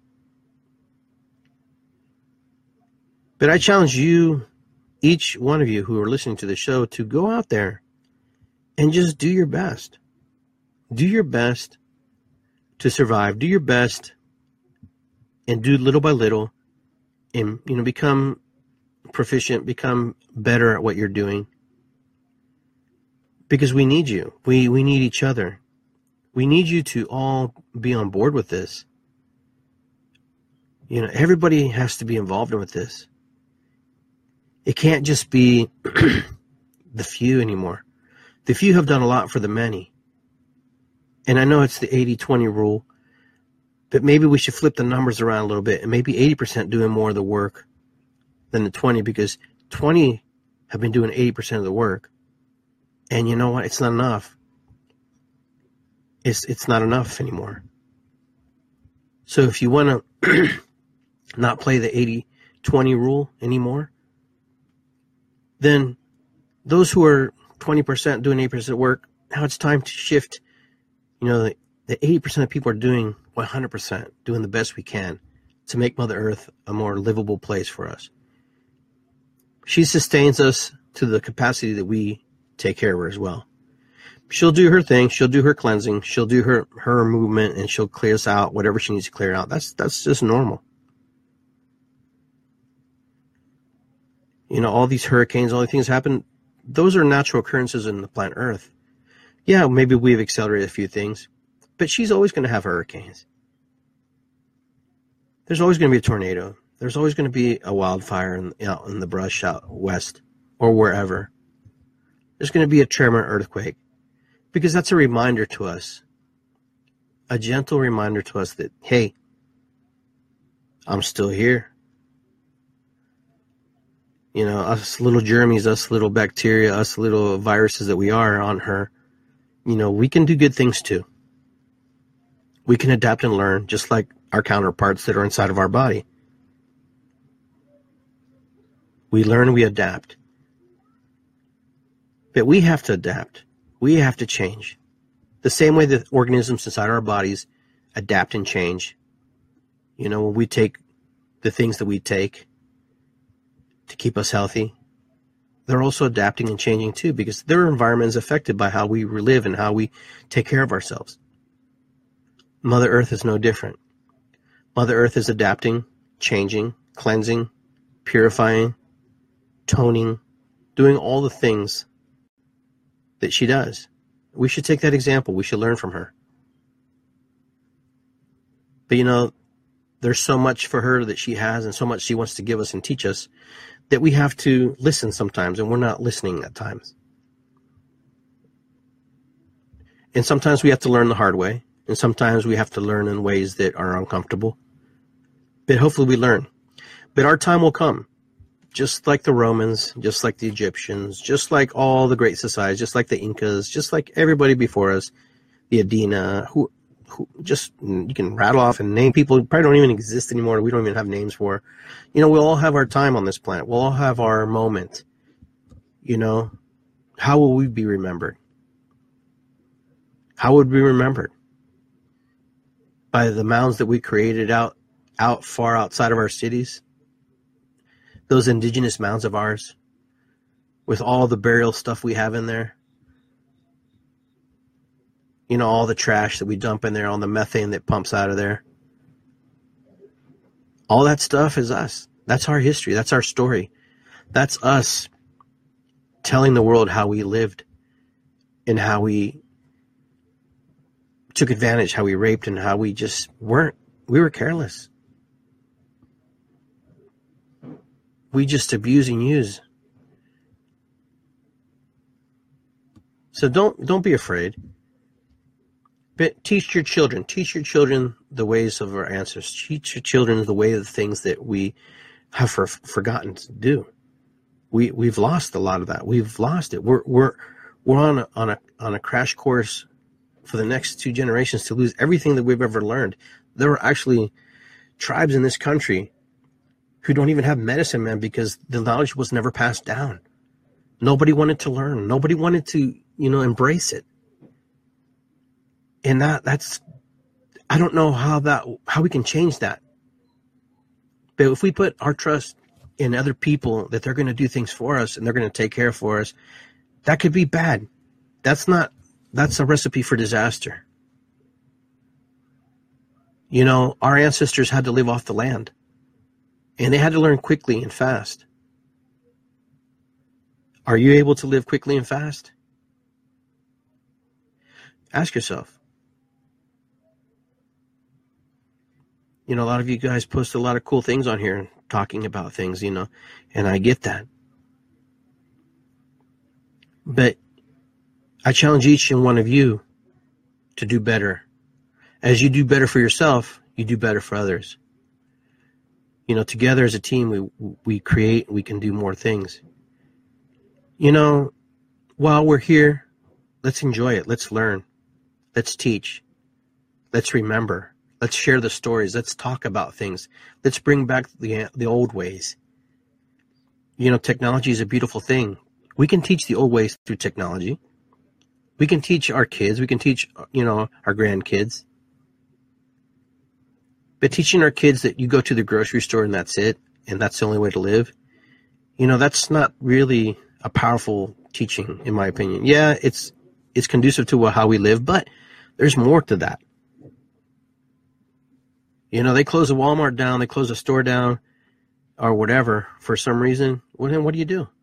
But I challenge you, each one of you who are listening to the show, to go out there and just do your best. Do your best to survive. Do your best and do little by little, and, you know, become proficient, become better at what you're doing. Because we need you. We we need each other. We need you to all be on board with this. You know, everybody has to be involved with this. It can't just be the few anymore. The few have done a lot for the many. And I know it's the eighty twenty rule, but maybe we should flip the numbers around a little bit and maybe eighty percent doing more of the work than the twenty, because twenty have been doing eighty percent of the work. And you know what? It's not enough. It's, it's not enough anymore. So if you want to not play the eighty twenty rule anymore, then those who are twenty percent doing eighty percent of work, now it's time to shift. You know, the, the eighty percent of people are doing one hundred percent, doing the best we can to make Mother Earth a more livable place for us. She sustains us to the capacity that we take care of her as well. She'll do her thing. She'll do her cleansing. She'll do her, her movement, and she'll clear us out, whatever she needs to clear out. That's, that's just normal. You know, all these hurricanes, all these things happen. Those are natural occurrences in the planet Earth. Yeah, maybe we've accelerated a few things, but she's always going to have hurricanes. There's always going to be a tornado. There's always going to be a wildfire in, out in the brush out west or wherever. There's going to be a tremor earthquake, because that's a reminder to us, a gentle reminder to us that, hey, I'm still here. You know, us little germs, us little bacteria, us little viruses that we are on her, you know, we can do good things too. We can adapt and learn just like our counterparts that are inside of our body. We learn, we adapt. But we have to adapt. We have to change. The same way that organisms inside our bodies adapt and change. You know, when we take the things that we take to keep us healthy, they're also adapting and changing too, because their environment is affected by how we live and how we take care of ourselves. Mother Earth is no different. Mother Earth is adapting, changing, cleansing, purifying, toning, doing all the things that she does. We should take that example. We should learn from her. But you know, there's so much for her that she has and so much she wants to give us and teach us that we have to listen sometimes, and we're not listening at times. And sometimes we have to learn the hard way, and sometimes we have to learn in ways that are uncomfortable. But hopefully we learn. But our time will come. Just like the Romans, just like the Egyptians, just like all the great societies, just like the Incas, just like everybody before us, the Adena, who, who just, you can rattle off and name people who probably don't even exist anymore, we don't even have names for. You know, we'll all have our time on this planet. We'll all have our moment. You know, how will we be remembered? How would we be remembered? By the mounds that we created out, out far outside of our cities? Those indigenous mounds of ours, with all the burial stuff we have in there. You know, all the trash that we dump in there, all the methane that pumps out of there. All that stuff is us. That's our history. That's our story. That's us telling the world how we lived and how we took advantage, how we raped, and how we just weren't. We were careless. We just abuse and use. So don't don't be afraid. But teach your children. Teach your children the ways of our ancestors. Teach your children the way of the things that we have for, forgotten to do. We we've lost a lot of that. We've lost it. We're we're we're on a, on a on a crash course for the next two generations to lose everything that we've ever learned. There are actually tribes in this country who don't even have medicine, man, because the knowledge was never passed down. Nobody wanted to learn. Nobody wanted to, you know, embrace it. And that that's, I don't know how that, how we can change that. But if we put our trust in other people that they're going to do things for us and they're going to take care for us, that could be bad. That's not, that's a recipe for disaster. You know, our ancestors had to live off the land. And they had to learn quickly and fast. Are you able to live quickly and fast? Ask yourself. You know, a lot of you guys post a lot of cool things on here talking about things, you know, and I get that. But I challenge each and one of you to do better. As you do better for yourself, you do better for others. You know, together as a team, we we create, we can do more things. You know, while we're here, let's enjoy it. Let's learn. Let's teach. Let's remember. Let's share the stories. Let's talk about things. Let's bring back the the old ways. You know, technology is a beautiful thing. We can teach the old ways through technology. We can teach our kids. We can teach, you know, our grandkids. But teaching our kids that you go to the grocery store and that's it, and that's the only way to live, you know, that's not really a powerful teaching, in my opinion. Yeah, it's it's conducive to how we live, but there's more to that. You know, they close a Walmart down, they close a store down, or whatever, for some reason. Well, then what do you do?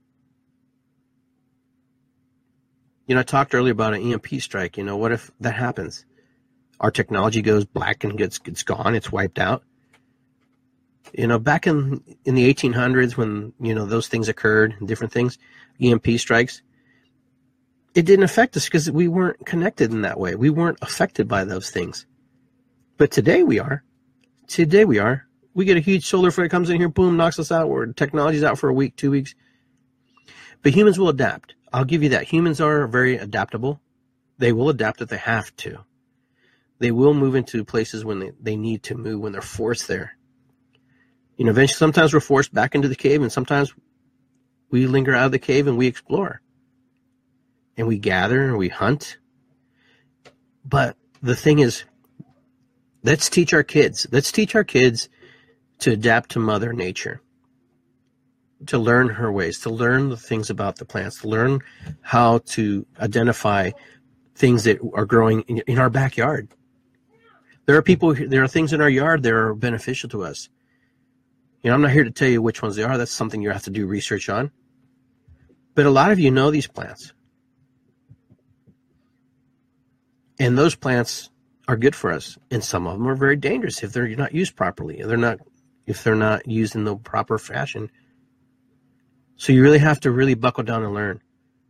You know, I talked earlier about an E M P strike. You know, what if that happens? Our technology goes black and gets gets gone. It's wiped out. You know, back in, in the eighteen hundreds when, you know, those things occurred, different things, E M P strikes, it didn't affect us because we weren't connected in that way. We weren't affected by those things. But today we are. Today we are. We get a huge solar flare comes in here, boom, knocks us out. Where technology's out for a week, two weeks. But humans will adapt. I'll give you that. Humans are very adaptable. They will adapt if they have to. They will move into places when they, they need to move, when they're forced there. You know, eventually, sometimes we're forced back into the cave, and sometimes we linger out of the cave and we explore. And we gather and we hunt. But the thing is, let's teach our kids. Let's teach our kids to adapt to Mother Nature, to learn her ways, to learn the things about the plants, to learn how to identify things that are growing in, in our backyard. There are people, there are things in our yard that are beneficial to us. You know, I'm not here to tell you which ones they are. That's something you have to do research on. But a lot of you know these plants. And those plants are good for us. And some of them are very dangerous if they're not used properly. They're not, if they're not used in the proper fashion. So you really have to really buckle down and learn.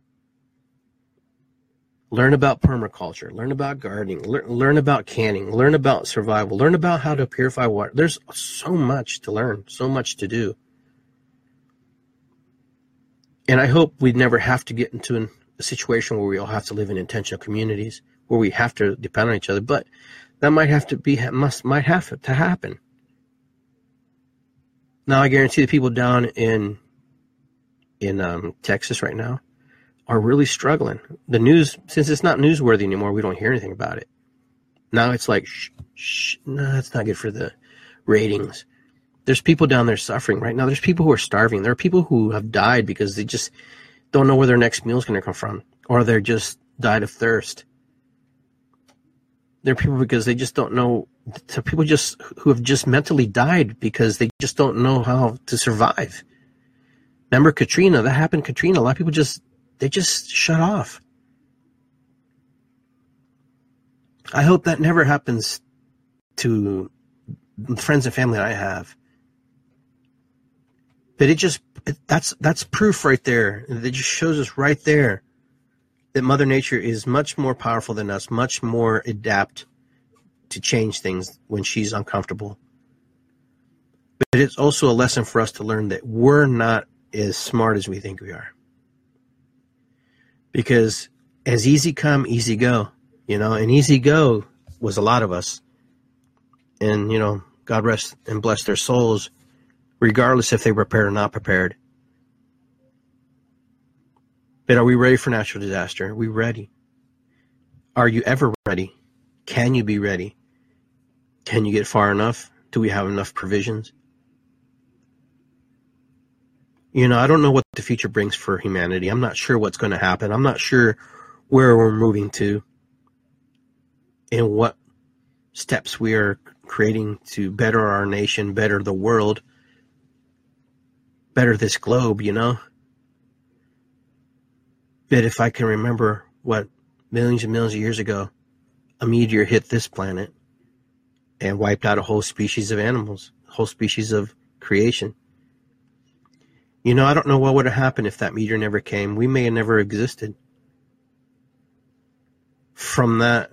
Learn about permaculture. Learn about gardening. Learn, learn about canning. Learn about survival. Learn about how to purify water. There's so much to learn, so much to do. And I hope we never have to get into an, a situation where we all have to live in intentional communities, where we have to depend on each other. But that might have to be, must, might have to happen. Now, I guarantee the people down in in um, Texas right now are really struggling. The news, since it's not newsworthy anymore, we don't hear anything about it. Now it's like, shh, shh, no, that's not good for the ratings. There's people down there suffering right now. There's people who are starving. There are people who have died because they just don't know where their next meal is going to come from, or they're just died of thirst. There are people because they just don't know. There are people just who have just mentally died because they just don't know how to survive. Remember Katrina? That happened. Katrina. A lot of people just they just shut off. I hope that never happens to friends and family I have. But it just it, that's that's proof right there. It just shows us right there that Mother Nature is much more powerful than us, much more adept to change things when she's uncomfortable. But it's also a lesson for us to learn that we're not as smart as we think we are. Because as easy come, easy go, you know, and easy go was a lot of us. And, you know, God rest and bless their souls, regardless if they were prepared or not prepared. But are we ready for natural disaster? Are we ready? Are you ever ready? Can you be ready? Can you get far enough? Do we have enough provisions? You know, I don't know what the future brings for humanity. I'm not sure what's going to happen. I'm not sure where we're moving to and what steps we are creating to better our nation, better the world, better this globe, you know. But if I can remember what millions and millions of years ago, a meteor hit this planet and wiped out a whole species of animals, a whole species of creation. You know, I don't know what would have happened if that meteor never came. We may have never existed. From that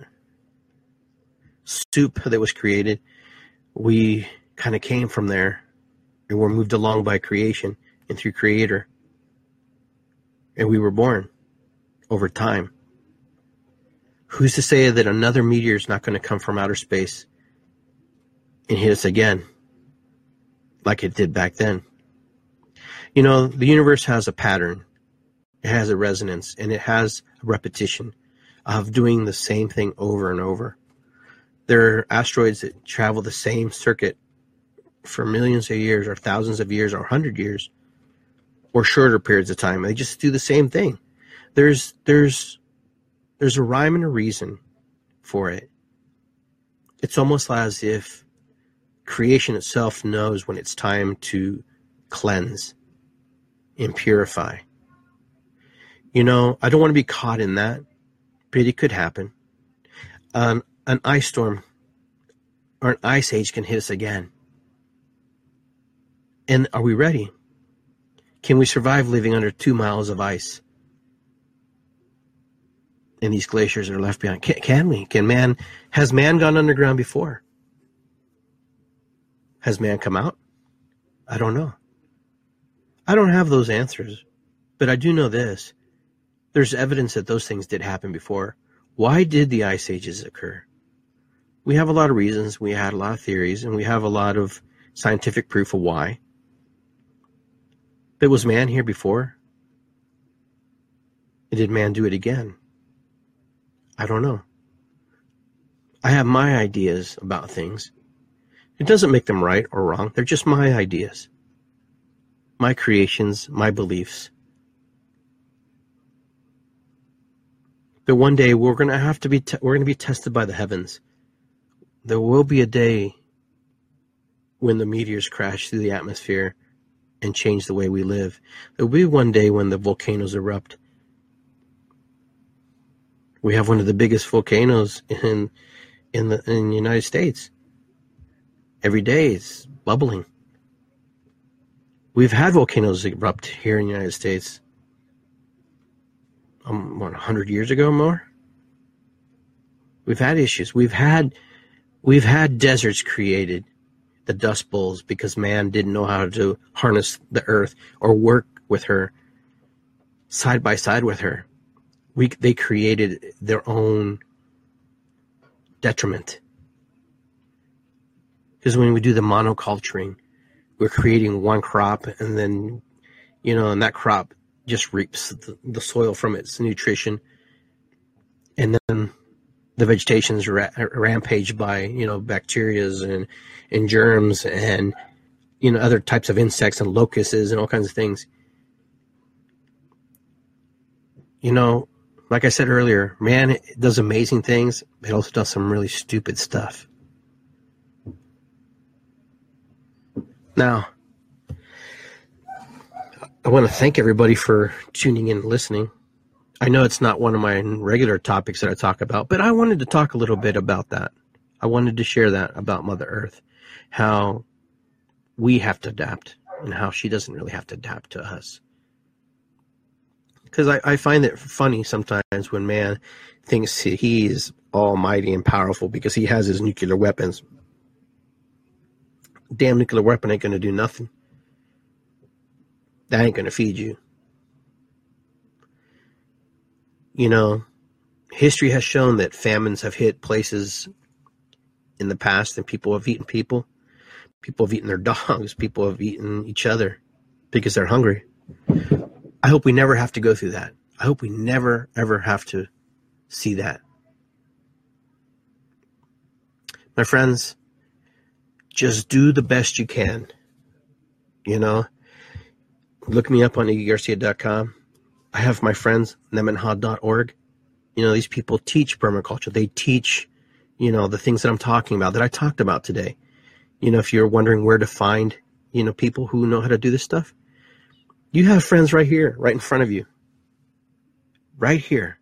soup that was created, we kind of came from there and were moved along by creation and through Creator. And we were born over time. Who's to say that another meteor is not going to come from outer space and hit us again like it did back then? You know, the universe has a pattern, it has a resonance, and it has a repetition of doing the same thing over and over. There are asteroids that travel the same circuit for millions of years or thousands of years or one hundred years or shorter periods of time. They just do the same thing. There's there's there's a rhyme and a reason for it. It's almost as if creation itself knows when it's time to cleanse and purify. You know, I don't want to be caught in that, but it could happen. Um, an ice storm or an ice age can hit us again. And are we ready? Can we survive living under two miles of ice? And these glaciers are left behind. Can, can we? Can man? Has man gone underground before? Has man come out? I don't know. I don't have those answers, but I do know this. There's evidence that those things did happen before. Why did the ice ages occur? We have a lot of reasons. We had a lot of theories, and we have a lot of scientific proof of why. But was man here before? And did man do it again? I don't know. I have my ideas about things. It doesn't make them right or wrong. They're just my ideas, my creations, my beliefs. But one day we're going to have to be te- we're going to be tested by the heavens. There will be a day when the meteors crash through the atmosphere and change the way we live. There will be one day when the volcanoes erupt. We have one of the biggest volcanoes in in the in the United States. Every day it's bubbling. We've had volcanoes erupt here in the United States. Um, what, one hundred years ago or more? We've had issues. We've had we've had deserts created, the Dust Bowls, because man didn't know how to harness the earth or work with her side by side with her. We they created their own detriment. Because when we do the monoculturing, we're creating one crop, and then, you know, and that crop just reaps the, the soil from its nutrition, and then the vegetation's ra- rampaged by, you know, bacterias and and germs and, you know, other types of insects and locusts and all kinds of things. You know, like I said earlier, man does amazing things, but also does some really stupid stuff. Now, I want to thank everybody for tuning in and listening. I know it's not one of my regular topics that I talk about, but I wanted to talk a little bit about that. I wanted to share that about Mother Earth, how we have to adapt and how she doesn't really have to adapt to us. Because I, I find it funny sometimes when man thinks he is almighty and powerful because he has his nuclear weapons. Damn nuclear weapon ain't going to do nothing. That ain't going to feed you. You know, history has shown that famines have hit places in the past and people have eaten people. People have eaten their dogs. People have eaten each other because they're hungry. I hope we never have to go through that. I hope we never, ever have to see that. My friends, just do the best you can. You know, look me up on iggy garcia dot com. I have my friends, nemenha dot org. You know, these people teach permaculture. They teach, you know, the things that I'm talking about, that I talked about today. You know, if you're wondering where to find, you know, people who know how to do this stuff, you have friends right here, right in front of you. Right here.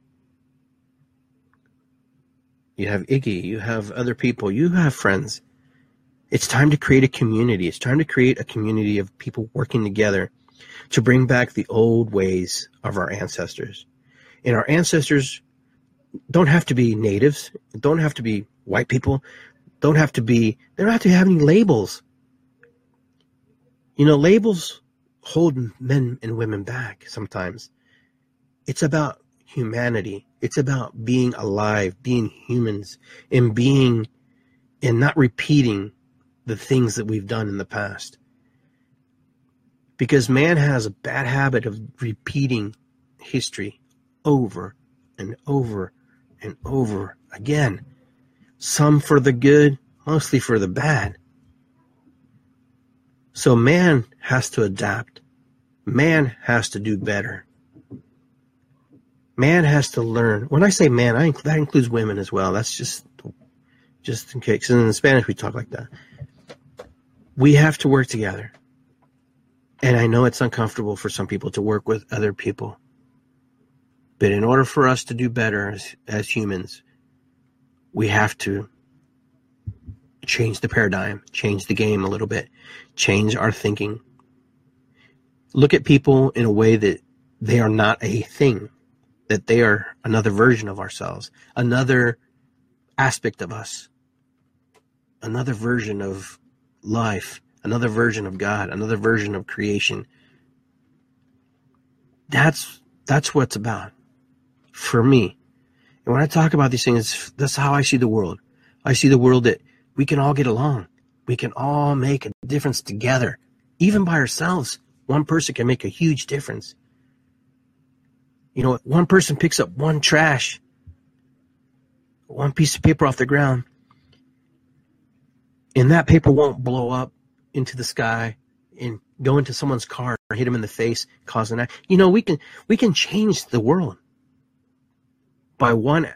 You have Iggy. You have other people. You have friends. It's time to create a community. It's time to create a community of people working together to bring back the old ways of our ancestors. And our ancestors don't have to be natives, don't have to be white people, don't have to be, they don't have to have any labels. You know, labels hold men and women back sometimes. It's about humanity. It's about being alive, being humans, and being, and not repeating the things that we've done in the past. Because man has a bad habit of repeating history over and over and over again. Some for the good, mostly for the bad. So man has to adapt. Man has to do better. Man has to learn. When I say man, I, that includes women as well. That's just, just in case. And in Spanish, we talk like that. We have to work together. And I know it's uncomfortable for some people to work with other people. But in order for us to do better as, as humans, we have to change the paradigm, change the game a little bit, change our thinking. Look at people in a way that they are not a thing, that they are another version of ourselves, another aspect of us, another version of life, another version of God, another version of creation. That's that's what it's about for me. And when I talk about these things, that's how I see the world. I see the world that we can all get along. We can all make a difference together. Even by ourselves, one person can make a huge difference. You know, one person picks up one trash, one piece of paper off the ground, and that paper won't blow up into the sky and go into someone's car or hit him in the face, cause an accident. You know, we can we can change the world by one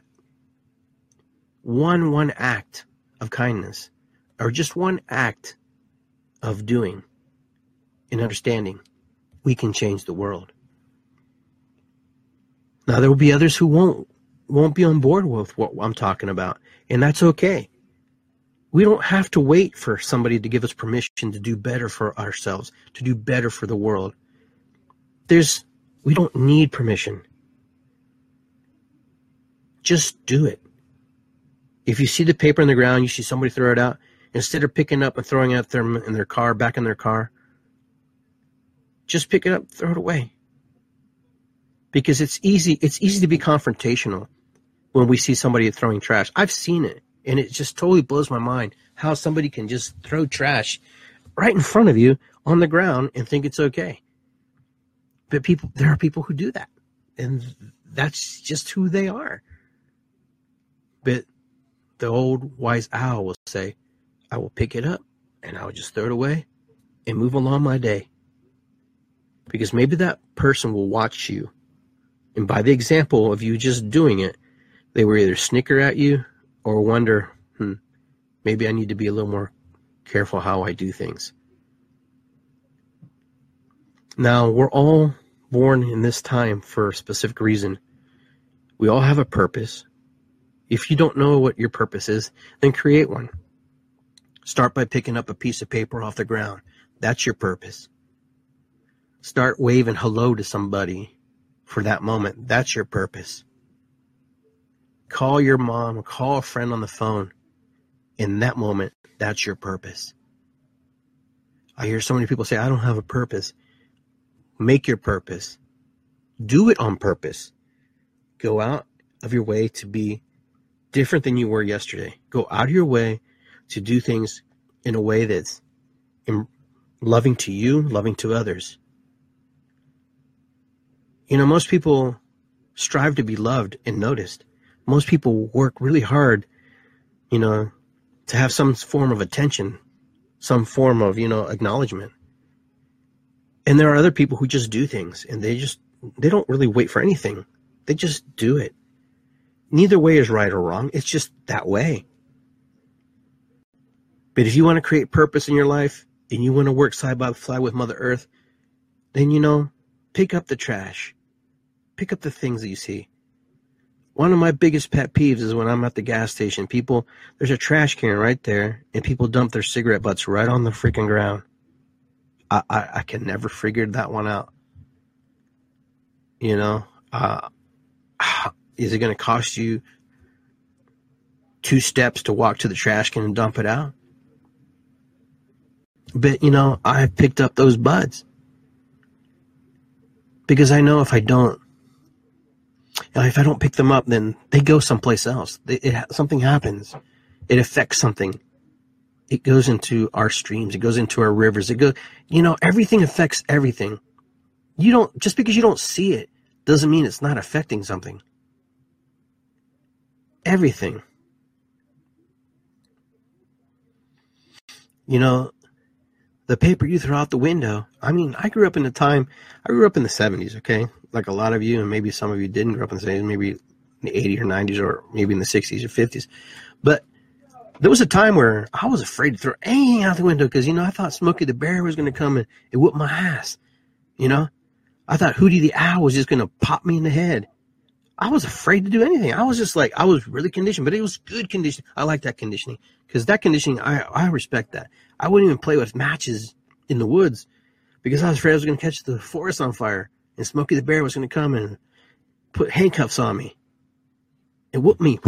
one one act of kindness, or just one act of doing and understanding. We can change the world. Now, there will be others who won't won't be on board with what I'm talking about, and that's okay. We don't have to wait for somebody to give us permission to do better for ourselves, to do better for the world. There's, we don't need permission. Just do it. If you see the paper on the ground, you see somebody throw it out, instead of picking it up and throwing it up there in their car, back in their car, just pick it up, throw it away. Because it's easy, it's easy to be confrontational when we see somebody throwing trash. I've seen it, and it just totally blows my mind how somebody can just throw trash right in front of you on the ground and think it's okay. But people, there are people who do that, and that's just who they are. But the old wise owl will say, I will pick it up and I will just throw it away and move along my day. Because maybe that person will watch you, and by the example of you just doing it, they will either snicker at you or wonder, hmm, maybe I need to be a little more careful how I do things. Now, we're all born in this time for a specific reason. We all have a purpose. If you don't know what your purpose is, then create one. Start by picking up a piece of paper off the ground. That's your purpose. Start waving hello to somebody for that moment. That's your purpose. Call your mom, call a friend on the phone. In that moment, that's your purpose. I hear so many people say, I don't have a purpose. Make your purpose. Do it on purpose. Go out of your way to be different than you were yesterday. Go out of your way to do things in a way that's loving to you, loving to others. You know, most people strive to be loved and noticed. Most people work really hard, you know, to have some form of attention, some form of, you know, acknowledgement. And there are other people who just do things, and they just, they don't really wait for anything. They just do it. Neither way is right or wrong. It's just that way. But if you want to create purpose in your life and you want to work side by side with Mother Earth, then, you know, pick up the trash. Pick up the things that you see. One of my biggest pet peeves is when I'm at the gas station. People, there's a trash can right there, and people dump their cigarette butts right on the freaking ground. I, I, I can never figure that one out. You know, uh, is it going to cost you two steps to walk to the trash can and dump it out? But, you know, I've picked up those buds because I know if I don't, if I don't pick them up, then they go someplace else. It, it, something happens. It affects something. It goes into our streams. It goes into our rivers. It goes, you know, everything affects everything. You don't, just because you don't see it doesn't mean it's not affecting something. Everything. You know, the paper you throw out the window. I mean, I grew up in the time, I grew up in the seventies, okay? Like a lot of you, and maybe some of you didn't grow up in the seventies, maybe in the eighties or nineties, or maybe in the sixties or fifties. But there was a time where I was afraid to throw anything out the window because, you know, I thought Smokey the Bear was going to come and, and whoop my ass, you know? I thought Hootie the Owl was just going to pop me in the head. I was afraid to do anything. I was just like, I was really conditioned, but it was good conditioning. I like that conditioning because that conditioning, I, I respect that. I wouldn't even play with matches in the woods because I was afraid I was going to catch the forest on fire and Smokey the Bear was going to come and put handcuffs on me and whoop me.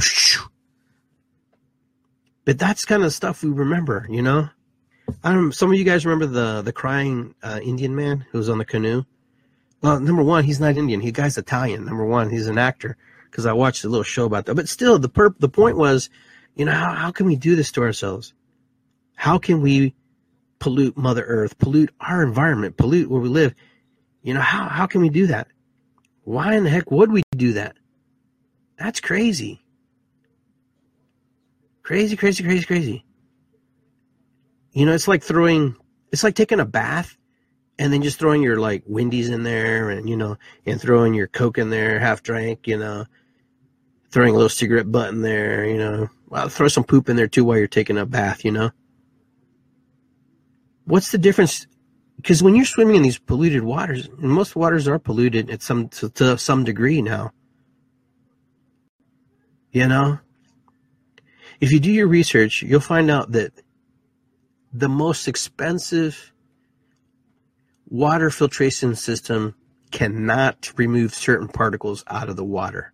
But that's kind of stuff we remember, you know? I don't, some of you guys remember the, the crying uh, Indian man who was on the canoe? Well, number one, he's not Indian. He guy's Italian. Number one, he's an actor because I watched a little show about that. But still, the perp, the point was, you know, how, how can we do this to ourselves? How can we pollute Mother Earth, pollute our environment, pollute where we live? You know, how, how can we do that? Why in the heck would we do that? That's crazy. Crazy, crazy, crazy, crazy. You know, it's like throwing, it's like taking a bath and then just throwing your, like, Wendy's in there and, you know, and throwing your Coke in there, half drank, you know, throwing a little cigarette butt in there, you know. Well, throw some poop in there, too, while you're taking a bath, you know. What's the difference? Because when you're swimming in these polluted waters, and most waters are polluted at some to, to some degree now, you know. If you do your research, you'll find out that the most expensive water filtration system cannot remove certain particles out of the water.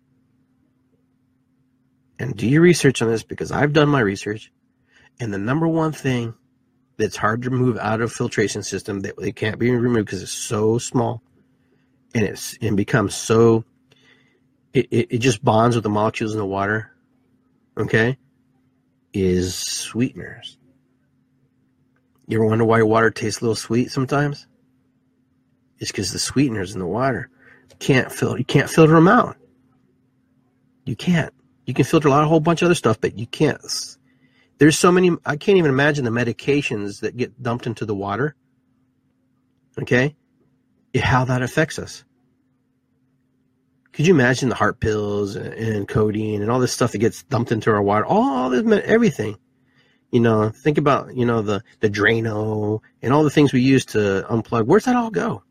And do your research on this because I've done my research. And the number one thing that's hard to remove out of filtration system that it can't be removed because it's so small and it's and becomes so it, it, it just bonds with the molecules in the water, okay, is sweeteners. You ever wonder why water tastes a little sweet sometimes? It's because the sweeteners in the water can't fil- you can't filter them out. You can't. You can filter a lot, a whole bunch of other stuff, but you can't. There's so many, I can't even imagine the medications that get dumped into the water, okay, how that affects us. Could you imagine the heart pills and, and codeine and all this stuff that gets dumped into our water? All this, everything. You know, think about, you know, the, the Drano and all the things we use to unplug. Where's that all go?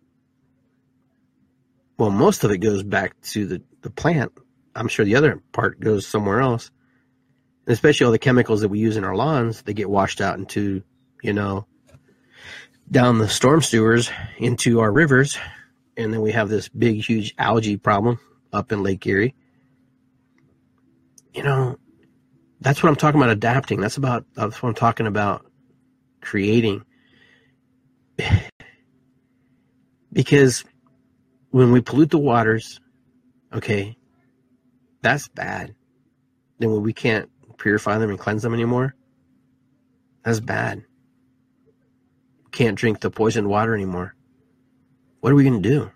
Well, most of it goes back to the, the plant. I'm sure the other part goes somewhere else. And especially all the chemicals that we use in our lawns, they get washed out into, you know, down the storm sewers into our rivers. And then we have this big, huge algae problem up in Lake Erie. You know, that's what I'm talking about adapting. That's about, that's what I'm talking about creating. Because when we pollute the waters, okay, that's bad. Then when we can't purify them and cleanse them anymore, that's bad. Can't drink the poisoned water anymore. What are we going to do?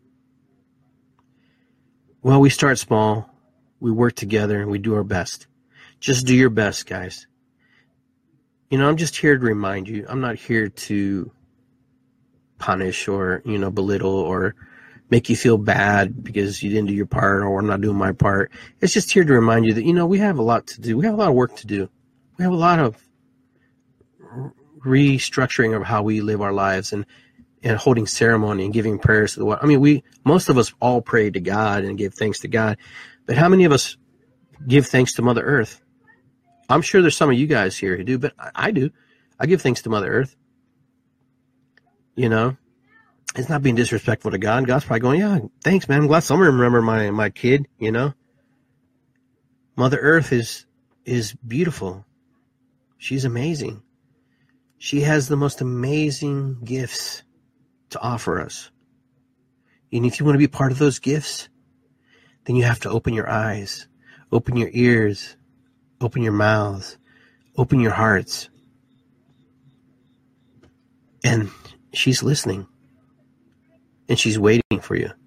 Well, we start small. We work together and we do our best. Just do your best, guys. You know, I'm just here to remind you. I'm not here to punish or, you know, belittle or make you feel bad because you didn't do your part or I'm not doing my part. It's just here to remind you that, you know, we have a lot to do. We have a lot of work to do. We have a lot of restructuring of how we live our lives and, and holding ceremony and giving prayers to the Lord. I mean, we, most of us all pray to God and give thanks to God, but how many of us give thanks to Mother Earth? I'm sure there's some of you guys here who do, but I, I do. I give thanks to Mother Earth. You know, it's not being disrespectful to God. God's probably going, yeah, thanks, man. I'm glad someone remember my, my kid, you know. Mother Earth is is beautiful. She's amazing. She has the most amazing gifts to offer us. And if you want to be part of those gifts, then you have to open your eyes, open your ears, open your mouths, open your hearts. And she's listening. And she's waiting for you.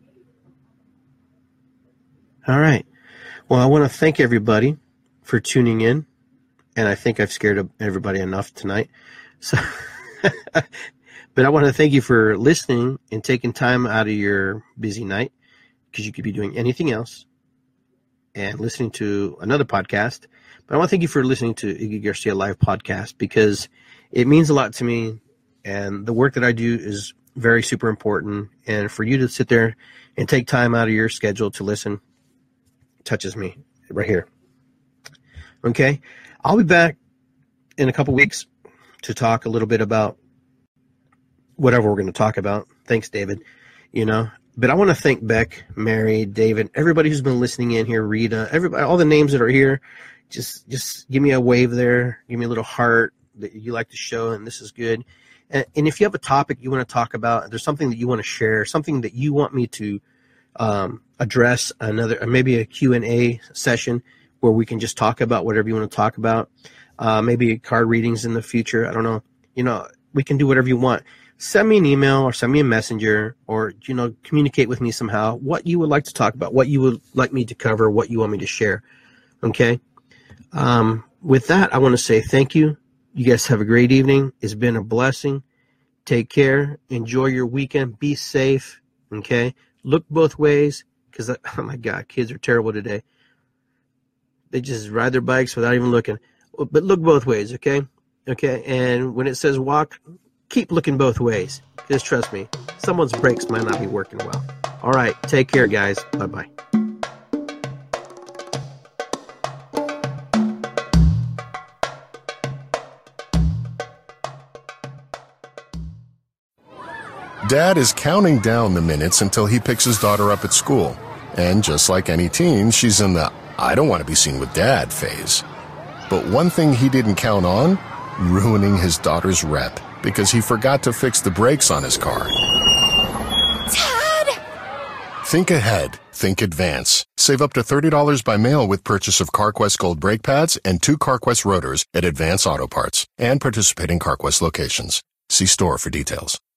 All right. Well, I want to thank everybody for tuning in. And I think I've scared everybody enough tonight. So, but I want to thank you for listening and taking time out of your busy night, because you could be doing anything else and listening to another podcast. But I want to thank you for listening to Iggy Garcia Live podcast, because it means a lot to me. And the work that I do is very super important. And for you to sit there and take time out of your schedule to listen touches me right here. Okay. I'll be back in a couple weeks to talk a little bit about whatever we're going to talk about. Thanks, David. You know, but I want to thank Beck, Mary, David, everybody who's been listening in here, Rita, everybody, all the names that are here. Just, just give me a wave there. Give me a little heart that you like the show, and this is good. And, and if you have a topic you want to talk about, there's something that you want to share, something that you want me to um, address, another, maybe a Q and A session where we can just talk about whatever you want to talk about. Uh, maybe card readings in the future. I don't know. You know, we can do whatever you want. Send me an email or send me a messenger, or, you know, communicate with me somehow what you would like to talk about, what you would like me to cover, what you want me to share. Okay. Um, with that, I want to say thank you. You guys have a great evening. It's been a blessing. Take care. Enjoy your weekend. Be safe. Okay. Look both ways, because, oh my God, kids are terrible today. They just ride their bikes without even looking. But look both ways, okay? Okay, and when it says walk, keep looking both ways. Because trust me, someone's brakes might not be working well. All right, take care, guys. Bye-bye. Dad is counting down the minutes until he picks his daughter up at school. And just like any teen, she's in the I don't want to be seen with Dad phase. But one thing he didn't count on, ruining his daughter's rep because he forgot to fix the brakes on his car. Dad! Think ahead. Think advance. Save up to thirty dollars by mail with purchase of CarQuest Gold brake pads and two CarQuest rotors at Advance Auto Parts and participating CarQuest locations. See store for details.